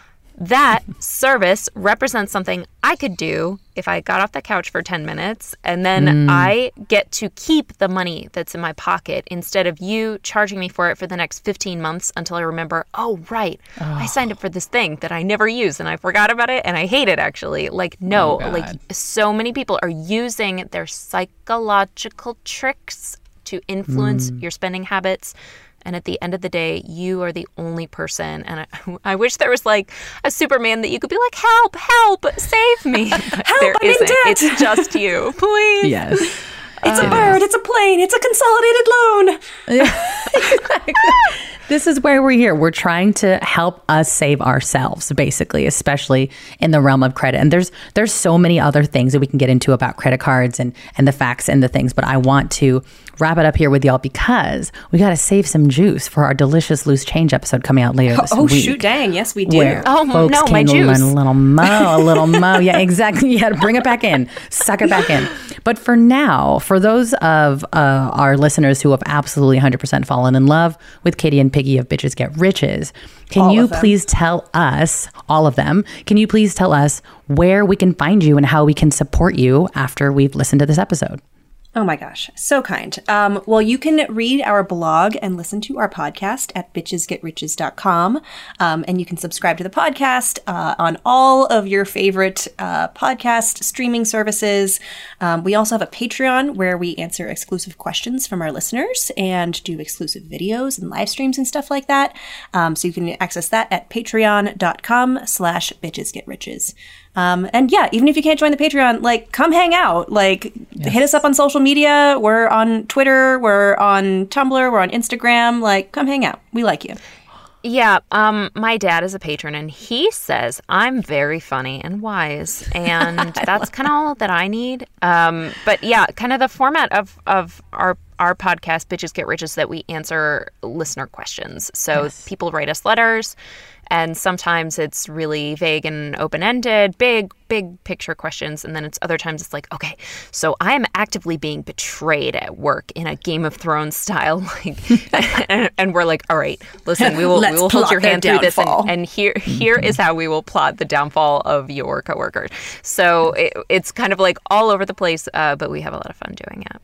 that service represents something I could do if I got off the couch for ten minutes, and then Mm. I get to keep the money that's in my pocket instead of you charging me for it for the next fifteen months until I remember, oh, right, I signed up for this thing that I never use and I forgot about it and I hate it actually. Like, no, Oh, like God. so many people are using their psychological tricks to influence Mm. your spending habits. And at the end of the day, you are the only person. And I, I wish there was like a Superman that you could be like, help, help, save me. But Help, there I'm in isn't. debt. It's just you. Please. Yes. It's a bird, it's a plane, it's a consolidated loan. This is where we're here. We're trying to help us save ourselves, basically, especially in the realm of credit. And there's there's so many other things that we can get into about credit cards and, and the facts and the things. But I want to wrap it up here with y'all because we got to save some juice for our delicious Loose Change episode coming out later this Oh, week. shoot, dang. Yes, we do. Where Oh, folks no, my can juice. learn a little mo, a little mo. Yeah, exactly. You had to bring it back in, suck it back in. But for now, for those of uh, our listeners who have absolutely one hundred percent fallen in love with Katie and Piggy of Bitches Get Riches, can All you of them. please tell us, all of them, can you please tell us where we can find you and how we can support you after we've listened to this episode? Oh my gosh, so kind. Um, well, you can read our blog and listen to our podcast at bitches get riches dot com. Um, and you can subscribe to the podcast uh, on all of your favorite uh, podcast streaming services. Um, we also have a Patreon where we answer exclusive questions from our listeners and do exclusive videos and live streams and stuff like that. Um, so you can access that at patreon dot com slash bitches get riches. Um, and yeah, even if you can't join the Patreon, like, come hang out. Like, hit us up on social media. We're on Twitter. We're on Tumblr. We're on Instagram. Like, come hang out. We like you. Yeah, um, my dad is a patron, and he says I'm very funny and wise, and that's kind of all that I need. Um, but yeah, kind of the format of of our our podcast, Bitches Get Rich, is that we answer listener questions. So Yes. people write us letters, and sometimes it's really vague and open-ended, big, big picture questions. And then it's other times it's like, okay, so I am actively being betrayed at work in a Game of Thrones style. Like, and, and we're like, all right, listen, we will, we Let's will hold plot your their hand through this. And, downfall. and here, here is how we will plot the downfall of your coworker. So it, it's kind of like all over the place, uh, but we have a lot of fun doing it.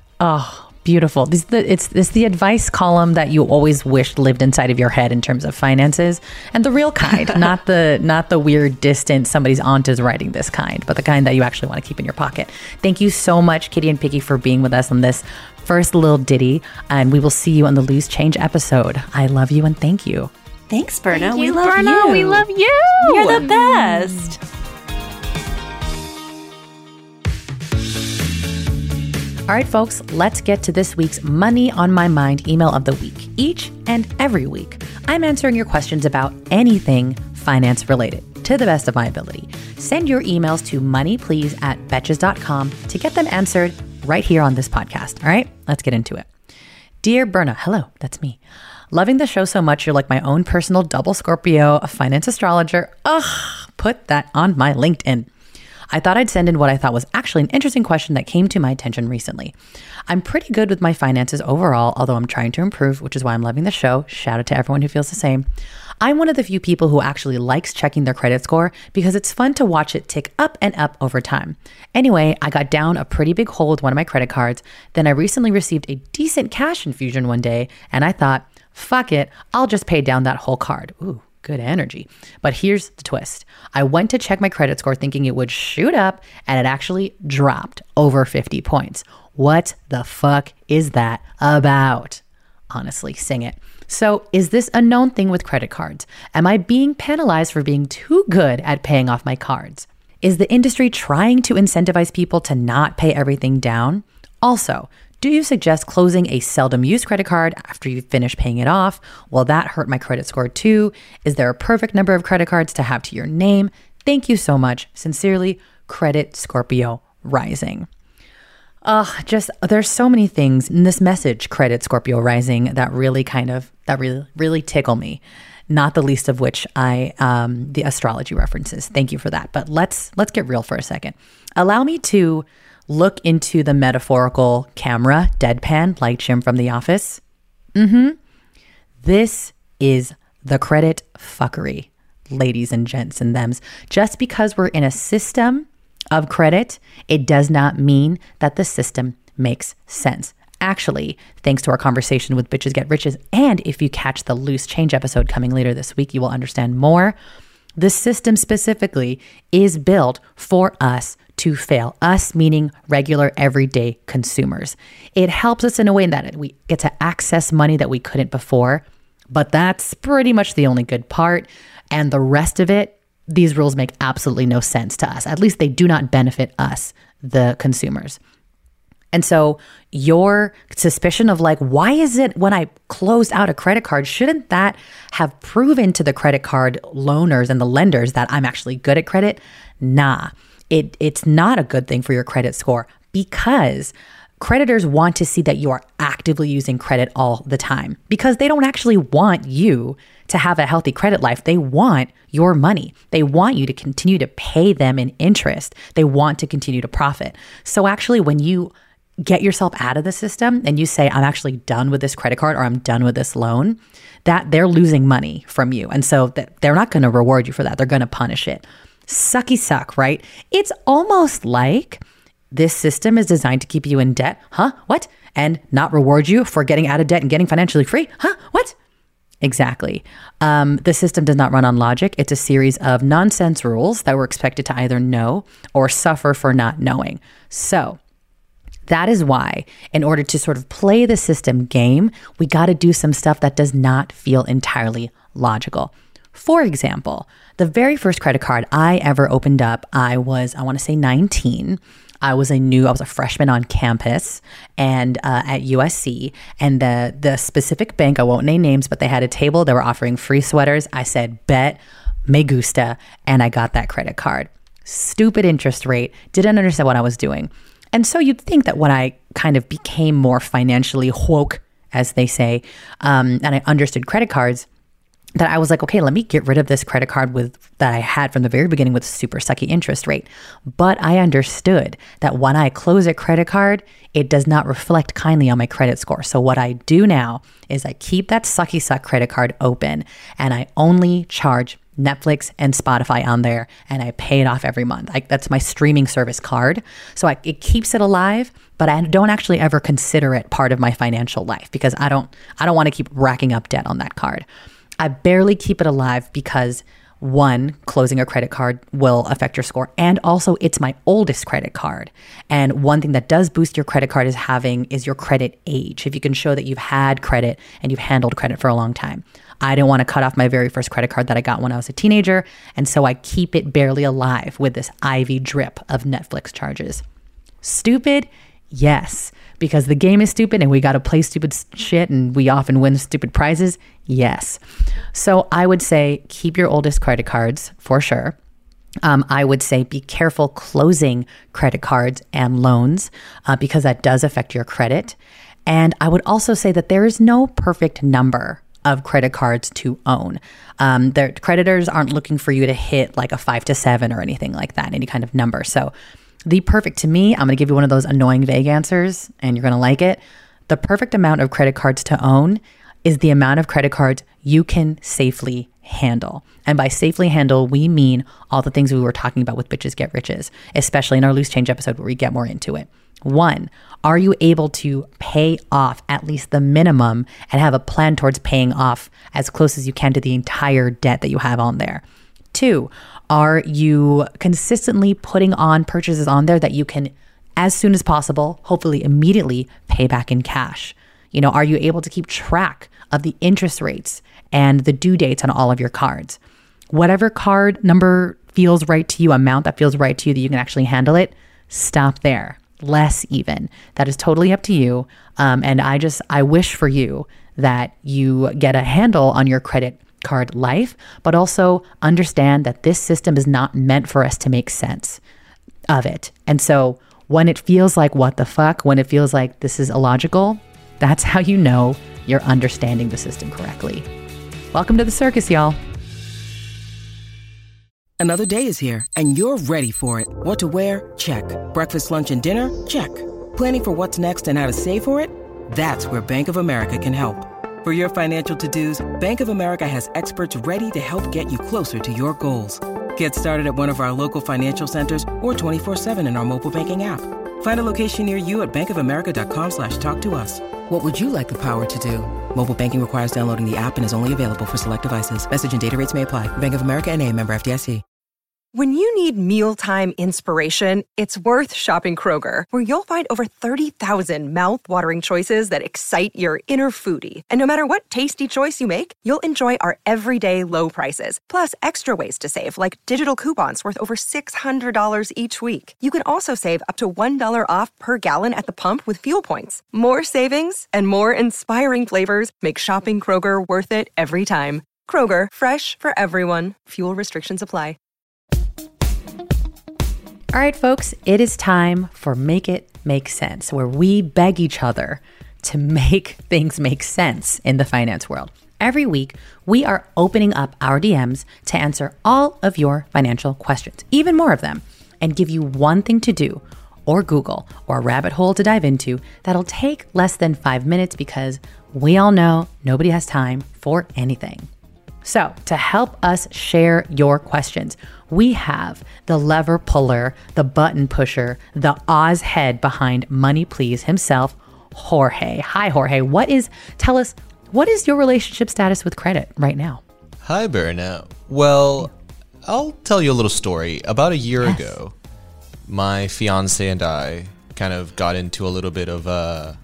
Oh, beautiful. This is the, it's, it's the advice column that you always wished lived inside of your head in terms of finances, and the real kind, not the not the weird, distant, somebody's aunt is writing this kind, but the kind that you actually want to keep in your pocket. Thank you so much, Kitty and Piggy, for being with us on this first little ditty, and we will see you on the Loose Change episode. I love you and thank you. Thanks, Berna. Thank we you, love Berna. you. We love you. You're the best. All right, folks, let's get to this week's Money on My Mind email of the week. Each and every week, I'm answering your questions about anything finance related to the best of my ability. Send your emails to moneyplease at betches dot com to get them answered right here on this podcast. All right, let's get into it. Dear Berna, hello, that's me. Loving the show so much, you're like my own personal double Scorpio, a finance astrologer. Ugh, put that on my LinkedIn. I thought I'd send in what I thought was actually an interesting question that came to my attention recently. I'm pretty good with my finances overall, although I'm trying to improve, which is why I'm loving the show. Shout out to everyone who feels the same. I'm one of the few people who actually likes checking their credit score because it's fun to watch it tick up and up over time. Anyway, I got down a pretty big hole with one of my credit cards. Then I recently received a decent cash infusion one day, and I thought, fuck it, I'll just pay down that whole card. Ooh. Good energy. But here's the twist. I went to check my credit score thinking it would shoot up, and it actually dropped over fifty points. What the fuck is that about? Honestly, sing it. So is this a known thing with credit cards? Am I being penalized for being too good at paying off my cards? Is the industry trying to incentivize people to not pay everything down? Also, Do you suggest closing a seldom used credit card after you finish paying it off? Will that hurt my credit score too? Is there a perfect number of credit cards to have to your name? Thank you so much. Sincerely, Credit Scorpio Rising. Uh, just there's so many things in this message, Credit Scorpio Rising, that really kind of, that really, really tickle me. Not the least of which I, um, the astrology references. Thank you for that. But let's, let's get real for a second. Allow me to look into the metaphorical camera, deadpan, like Jim from The Office. Mm-hmm. This is the credit fuckery, ladies and gents and thems. Just because we're in a system of credit, it does not mean that the system makes sense. Actually, thanks to our conversation with Bitches Get Riches, and if you catch the Loose Change episode coming later this week, you will understand more. The system specifically is built for us to fail. Us meaning regular, everyday consumers. It helps us in a way in that we get to access money that we couldn't before, but that's pretty much the only good part. And the rest of it, these rules make absolutely no sense to us. At least they do not benefit us, the consumers. And so your suspicion of like, why is it when I close out a credit card, shouldn't that have proven to the credit card loaners and the lenders that I'm actually good at credit? Nah, it it's not a good thing for your credit score, because creditors want to see that you are actively using credit all the time, because they don't actually want you to have a healthy credit life. They want your money. They want you to continue to pay them in interest. They want to continue to profit. So actually, when you get yourself out of the system and you say, I'm actually done with this credit card or I'm done with this loan, that they're losing money from you. And so that they're not going to reward you for that. They're going to punish it. Sucky suck, right? It's almost like this system is designed to keep you in debt. Huh? What? And not reward you for getting out of debt and getting financially free? Huh? What? Exactly. Um, the system does not run on logic. It's a series of nonsense rules that we're expected to either know or suffer for not knowing. So that is why, in order to sort of play the system game, we got to do some stuff that does not feel entirely logical. For example, the very first credit card I ever opened up, I was, I want to say nineteen. I was a new, I was a freshman on campus and uh, at U S C, and the the specific bank, I won't name names, but they had a table. They were offering free sweaters. I said, bet, me gusta, and I got that credit card. Stupid interest rate. Didn't understand what I was doing. And so you'd think that when I kind of became more financially woke, as they say, um, and I understood credit cards, that I was like, okay, let me get rid of this credit card with that I had from the very beginning with super sucky interest rate. But I understood that when I close a credit card, it does not reflect kindly on my credit score. So what I do now is I keep that sucky suck credit card open, and I only charge Netflix and Spotify on there, and I pay it off every month. I, that's my streaming service card. So I, it keeps it alive, but I don't actually ever consider it part of my financial life because I don't, I don't want to keep racking up debt on that card. I barely keep it alive because one, closing a credit card will affect your score. And also it's my oldest credit card. And one thing that does boost your credit card is having is your credit age. If you can show that you've had credit and you've handled credit for a long time. I didn't want to cut off my very first credit card that I got when I was a teenager. And so I keep it barely alive with this I V drip of Netflix charges. Stupid? Yes. Because the game is stupid and we got to play stupid shit and we often win stupid prizes. Yes. So I would say keep your oldest credit cards for sure. Um, I would say be careful closing credit cards and loans uh, because that does affect your credit. And I would also say that there is no perfect number of credit cards to own. Um, their creditors aren't looking for you to hit like a five to seven or anything like that, any kind of number. So the perfect, to me, I'm going to give you one of those annoying vague answers and you're going to like it. The perfect amount of credit cards to own is the amount of credit cards you can safely handle. And by safely handle, we mean all the things we were talking about with Bitches Get Riches, especially in our Loose Change episode where we get more into it. One, are you able to pay off at least the minimum and have a plan towards paying off as close as you can to the entire debt that you have on there? Two, are you consistently putting on purchases on there that you can, as soon as possible, hopefully immediately pay back in cash? You know, are you able to keep track of the interest rates and the due dates on all of your cards? Whatever card number feels right to you, amount that feels right to you that you can actually handle it, stop there. less even. That is totally up to you. Um, and I just, I wish for you that you get a handle on your credit card life, but also understand that this system is not meant for us to make sense of it. And so when it feels like, what the fuck, when it feels like this is illogical, that's how you know you're understanding the system correctly. Welcome to the circus, y'all. Another day is here, and you're ready for it. What to wear? Check. Breakfast, lunch, and dinner? Check. Planning for what's next and how to save for it? That's where Bank of America can help. For your financial to-dos, Bank of America has experts ready to help get you closer to your goals. Get started at one of our local financial centers or twenty-four seven in our mobile banking app. Find a location near you at bankofamerica.com slash talk to us. What would you like the power to do? Mobile banking requires downloading the app and is only available for select devices. Message and data rates may apply. Bank of America N A, member F D I C. When you need mealtime inspiration, it's worth shopping Kroger, where you'll find over thirty thousand mouth-watering choices that excite your inner foodie. And no matter what tasty choice you make, you'll enjoy our everyday low prices, plus extra ways to save, like digital coupons worth over six hundred dollars each week. You can also save up to one dollar off per gallon at the pump with fuel points. More savings and more inspiring flavors make shopping Kroger worth it every time. Kroger, fresh for everyone. Fuel restrictions apply. All right, folks, it is time for Make It Make Sense, where we beg each other to make things make sense in the finance world. Every week, we are opening up our D Ms to answer all of your financial questions, even more of them, and give you one thing to do, or Google, or a rabbit hole to dive into that'll take less than five minutes because we all know nobody has time for anything. So to help us share your questions, we have the lever puller, the button pusher, the Oz head behind Money Please himself, Jorge. Hi, Jorge. What is, tell us, what is your relationship status with credit right now? Hi, Berna. Well, I'll tell you a little story. About a year Yes. ago, my fiance and I kind of got into a little bit of a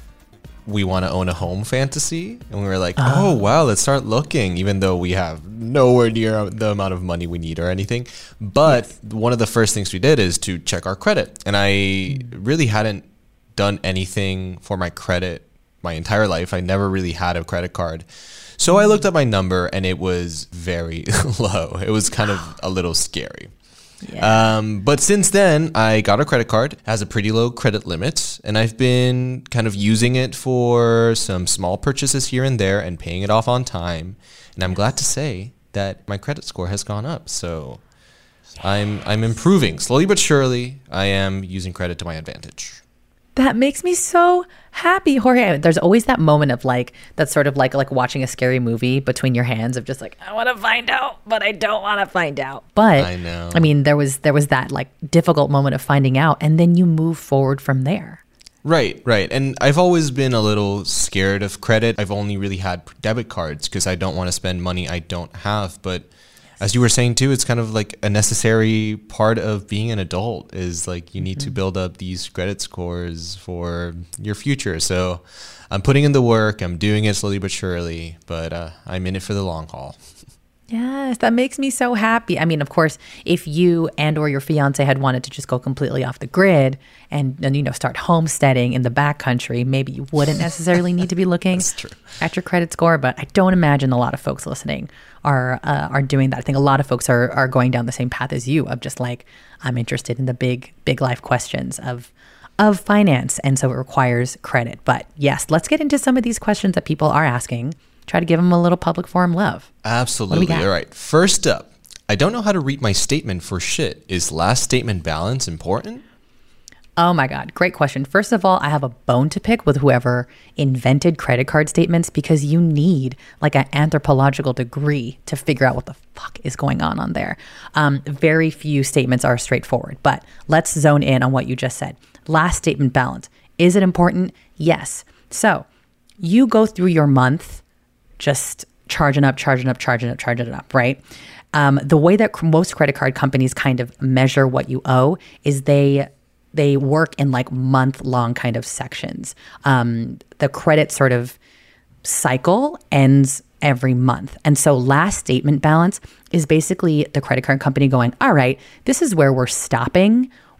we want to own a home fantasy, and we were like, uh, oh wow, let's start looking, even though we have nowhere near the amount of money we need or anything. But yes. One of the first things we did is to check our credit, and I mm. really hadn't done anything for my credit my entire life. I never really had a credit card, so mm. I looked at my number and it was very low. It was kind of a little scary. Yeah. Um, but since then, I got a credit card. It has a pretty low credit limit, and I've been kind of using it for some small purchases here and there and paying it off on time. And I'm glad to say that my credit score has gone up. So yes. I'm I'm improving slowly but surely. I am using credit to my advantage. That makes me so happy, Jorge. There's always that moment of like, that's sort of like like watching a scary movie between your hands of just like, I want to find out, but I don't want to find out. But I know. I mean, there was there was that like difficult moment of finding out, and then you move forward from there. Right, right. And I've always been a little scared of credit. I've only really had debit cards because I don't want to spend money I don't have. But as you were saying too, it's kind of like a necessary part of being an adult is like you need mm-hmm. to build up these credit scores for your future. So I'm putting in the work. I'm doing it slowly but surely, but uh, I'm in it for the long haul. Yes, that makes me so happy. I mean, of course, if you and or your fiance had wanted to just go completely off the grid and, and you know, start homesteading in the backcountry, maybe you wouldn't necessarily need to be looking at your credit score. But I don't imagine a lot of folks listening are uh, are doing that. I think a lot of folks are are going down the same path as you of just like, I'm interested in the big, big life questions of of finance. And so it requires credit. But yes, let's get into some of these questions that people are asking. Try to give them a little public forum love. Absolutely. All right. First up, I don't know how to read my statement for shit. Is last statement balance important? Oh my God. Great question. First of all, I have a bone to pick with whoever invented credit card statements because you need like an anthropological degree to figure out what the fuck is going on on there. Um, very few statements are straightforward, but let's zone in on what you just said. Last statement balance. Is it important? Yes. So you go through your month just charging up, charging up, charging up, charging it up, right? Um, the way that most credit card companies kind of measure what you owe is they they work in like month-long kind of sections. Um, the credit sort of cycle ends every month. And so last statement balance is basically the credit card company going, all right, this is where we're stopping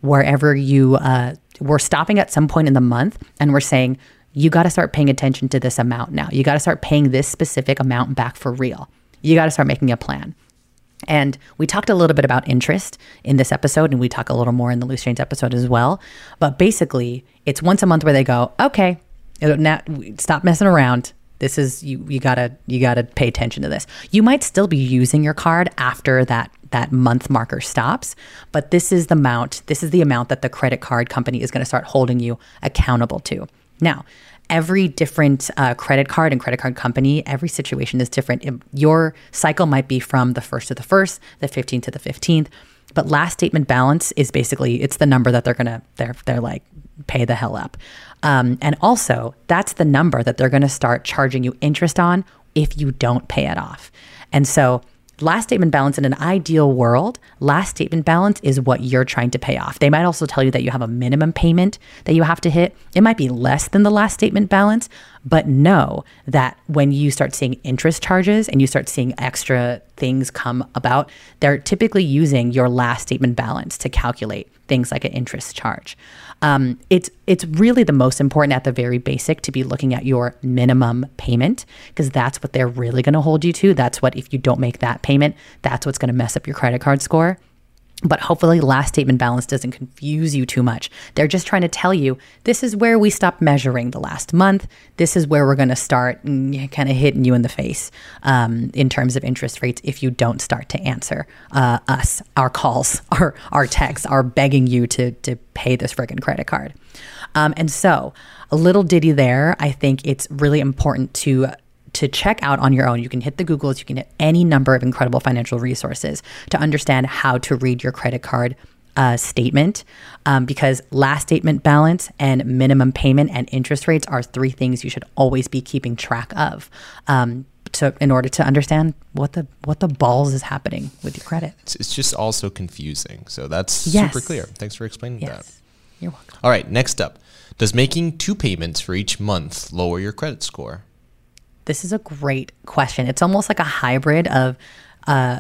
wherever you, uh, we're stopping at some point in the month and we're saying, you got to start paying attention to this amount now. You got to start paying this specific amount back for real. You got to start making a plan. And we talked a little bit about interest in this episode, and we talk a little more in the Loose Change episode as well. But basically, it's once a month where they go, okay, now stop messing around. This is you. You gotta you gotta pay attention to this. You might still be using your card after that that month marker stops, but this is the amount. This is the amount that the credit card company is going to start holding you accountable to. Now, every different uh, credit card and credit card company, every situation is different. Your cycle might be from the first to the first, the fifteenth to the fifteenth, but last statement balance is basically, it's the number that they're gonna, they're they're like, pay the hell up. Um, and also, that's the number that they're gonna start charging you interest on if you don't pay it off. And so last statement balance in an ideal world, last statement balance is what you're trying to pay off. They might also tell you that you have a minimum payment that you have to hit. It might be less than the last statement balance, but know that when you start seeing interest charges and you start seeing extra things come about, they're typically using your last statement balance to calculate things like an interest charge. Um, it's it's really the most important at the very basic to be looking at your minimum payment, because that's what they're really going to hold you to. That's what, if you don't make that payment, that's what's going to mess up your credit card score. But hopefully last statement balance doesn't confuse you too much. They're just trying to tell you, this is where we stop measuring the last month. This is where we're going to start mm, kind of hitting you in the face um, in terms of interest rates if you don't start to answer uh, us, our calls, our, our texts, our begging you to, to pay this friggin' credit card. Um, and so a little ditty there, I think it's really important to to check out on your own. You can hit the Googles, you can hit any number of incredible financial resources to understand how to read your credit card uh, statement, um, because last statement balance and minimum payment and interest rates are three things you should always be keeping track of um, to in order to understand what the what the balls is happening with your credit. It's, it's just also confusing. So that's yes. super clear. Thanks for explaining yes. that. You're welcome. All right, next up. Does making two payments for each month lower your credit score? This is a great question. It's almost like a hybrid of uh,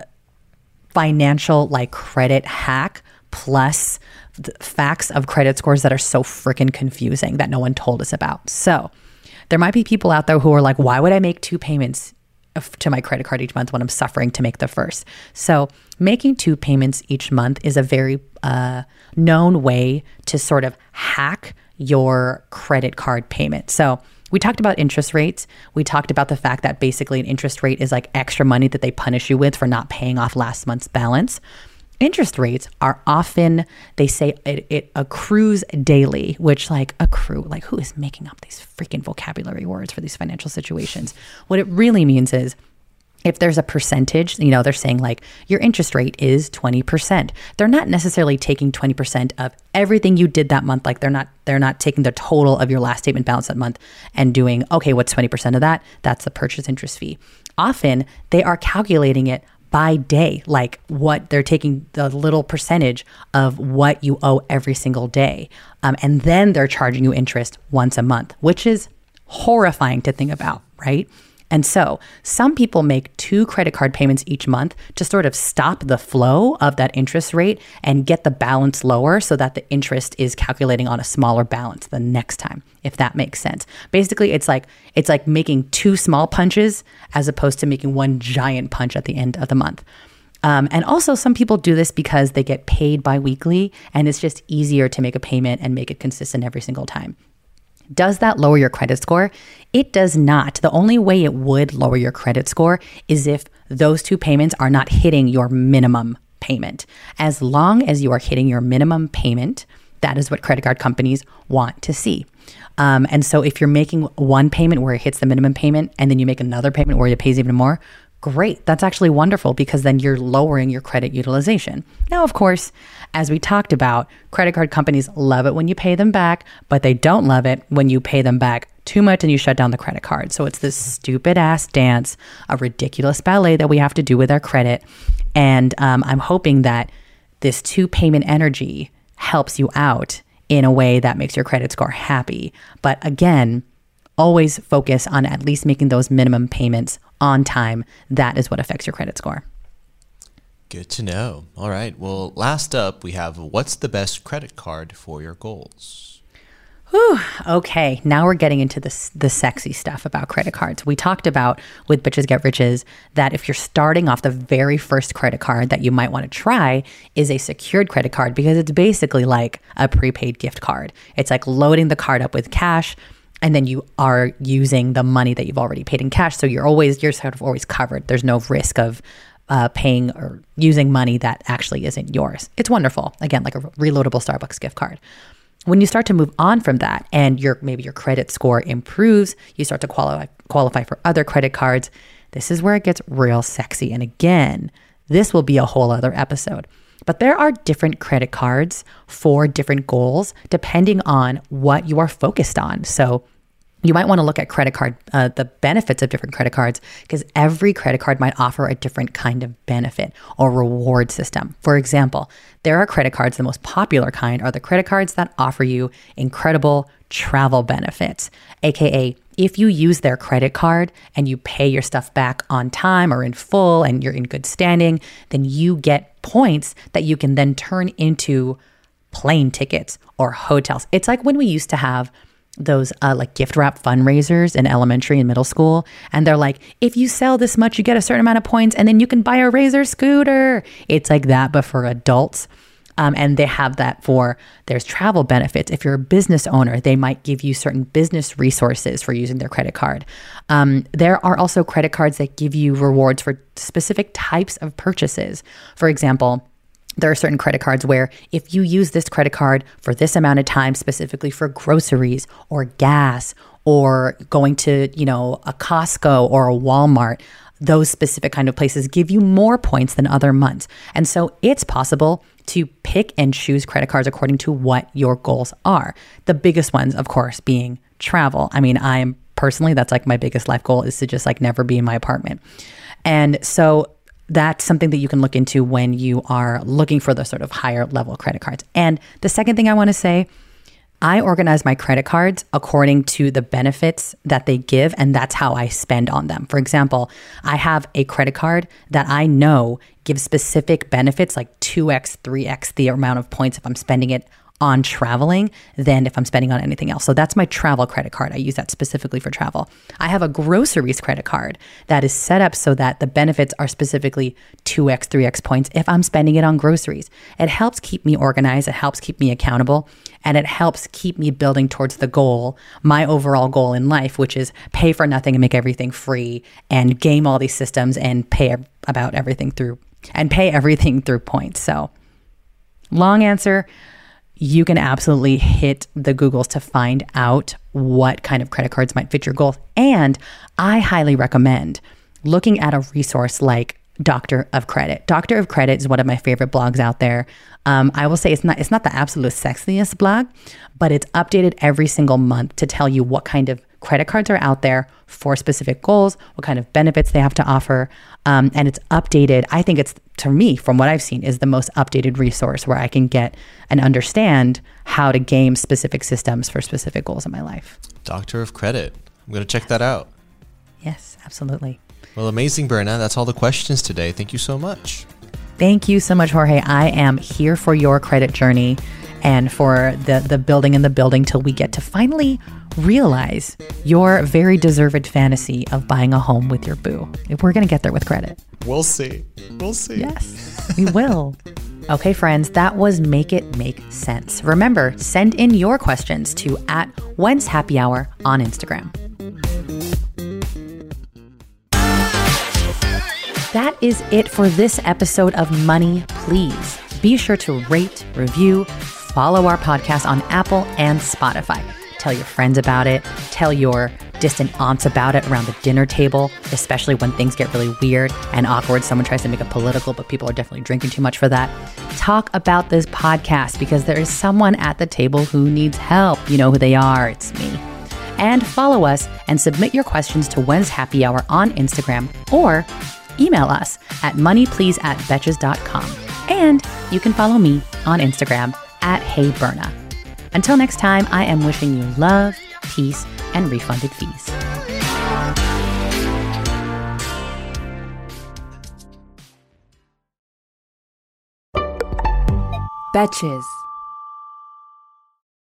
financial like credit hack plus the facts of credit scores that are so freaking confusing that no one told us about. So there might be people out there who are like, why would I make two payments to my credit card each month when I'm suffering to make the first? So making two payments each month is a very uh, known way to sort of hack your credit card payment. So we talked about interest rates. We talked about the fact that basically an interest rate is like extra money that they punish you with for not paying off last month's balance. Interest rates are often, they say it, it accrues daily, which like accrue, like who is making up these freaking vocabulary words for these financial situations? What it really means is, if there's a percentage, you know, they're saying like your interest rate is twenty percent. They're not necessarily taking twenty percent of everything you did that month. Like they're not, they're not taking the total of your last statement balance that month and doing, okay, what's twenty percent of that? That's the purchase interest fee. Often they are calculating it by day, like what they're taking the little percentage of what you owe every single day. Um, and then they're charging you interest once a month, which is horrifying to think about, right? And so some people make two credit card payments each month to sort of stop the flow of that interest rate and get the balance lower so that the interest is calculating on a smaller balance the next time, if that makes sense. Basically, it's like it's like making two small punches as opposed to making one giant punch at the end of the month. Um, and also some people do this because they get paid biweekly and it's just easier to make a payment and make it consistent every single time. Does that lower your credit score? It does not. The only way it would lower your credit score is if those two payments are not hitting your minimum payment. As long as you are hitting your minimum payment, that is what credit card companies want to see. Um, and so if you're making one payment where it hits the minimum payment and then you make another payment where it pays even more, great. That's actually wonderful because then you're lowering your credit utilization. Now, of course, as we talked about, credit card companies love it when you pay them back, but they don't love it when you pay them back too much and you shut down the credit card. So it's this stupid ass dance, a ridiculous ballet that we have to do with our credit. And um, I'm hoping that this two payment energy helps you out in a way that makes your credit score happy. But again, always focus on at least making those minimum payments on time. That is what affects your credit score. Good to know. All right. Well, last up, we have what's the best credit card for your goals? Whew, okay, now we're getting into this the sexy stuff about credit cards. We talked about with Bitches Get Riches that if you're starting off, the very first credit card that you might want to try is a secured credit card, because it's basically like a prepaid gift card. It's like loading the card up with cash, and then you are using the money that you've already paid in cash. So you're always, you're sort of always covered. There's no risk of uh, paying or using money that actually isn't yours. It's wonderful. Again, like a reloadable Starbucks gift card. When you start to move on from that and your maybe your credit score improves, you start to qualify qualify for other credit cards. This is where it gets real sexy. And again, this will be a whole other episode. But there are different credit cards for different goals depending on what you are focused on. So you might want to look at credit card, uh, the benefits of different credit cards, because every credit card might offer a different kind of benefit or reward system. For example, there are credit cards, the most popular kind are the credit cards that offer you incredible travel benefits, aka if you use their credit card and you pay your stuff back on time or in full and you're in good standing, then you get points that you can then turn into plane tickets or hotels. It's like when we used to have those uh, like gift wrap fundraisers in elementary and middle school. And they're like, if you sell this much, you get a certain amount of points and then you can buy a Razor scooter. It's like that, but for adults. Um, and they have that for, there's travel benefits. If you're a business owner, they might give you certain business resources for using their credit card. Um, there are also credit cards that give you rewards for specific types of purchases. For example, there are certain credit cards where if you use this credit card for this amount of time, specifically for groceries or gas or going to, you know, a Costco or a Walmart, those specific kind of places give you more points than other months. And so it's possible to pick and choose credit cards according to what your goals are. The biggest ones, of course, being travel. I mean, I am personally, that's like my biggest life goal, is to just like never be in my apartment. And so that's something that you can look into when you are looking for the sort of higher level credit cards. And the second thing I want to say, I organize my credit cards according to the benefits that they give, and that's how I spend on them. For example, I have a credit card that I know gives specific benefits, like two x, three x the amount of points if I'm spending it on traveling than if I'm spending on anything else. So that's my travel credit card. I use that specifically for travel. I have a groceries credit card that is set up so that the benefits are specifically two x, three x points if I'm spending it on groceries. It helps keep me organized. It helps keep me accountable. And it helps keep me building towards the goal, my overall goal in life, which is pay for nothing and make everything free and game all these systems and pay about everything through and pay everything through points. So long answer, you can absolutely hit the Googles to find out what kind of credit cards might fit your goals. And I highly recommend looking at a resource like Doctor of Credit. Doctor of Credit is one of my favorite blogs out there. Um, I will say it's not it's not the absolute sexiest blog, but it's updated every single month to tell you what kind of credit cards are out there for specific goals, what kind of benefits they have to offer. Um, and it's updated. I think it's, to me, from what I've seen, is the most updated resource where I can get and understand how to game specific systems for specific goals in my life. Doctor of Credit. I'm going to check that out. Yes, absolutely. Well, amazing, Berna. That's all the questions today. Thank you so much. Thank you so much, Jorge. I am here for your credit journey and for the, the building and the building till we get to finally realize your very deserved fantasy of buying a home with your boo. If we're going to get there with credit. We'll see. We'll see. Yes, we will. Okay, friends, that was Make It Make Sense. Remember, send in your questions to at When's Happy Hour on Instagram. That is it for this episode of Money Please. Be sure to rate, review, follow our podcast on Apple and Spotify. Tell your friends about it. Tell your distant aunts about it around the dinner table, especially when things get really weird and awkward. Someone tries to make it political, but people are definitely drinking too much for that. Talk about this podcast because there is someone at the table who needs help. You know who they are. It's me. And follow us and submit your questions to When's Happy Hour on Instagram or email us at moneyplease at betches dot com. And you can follow me on Instagram at Hey Berna. Until next time, I am wishing you love, peace, and refunded fees. Betches.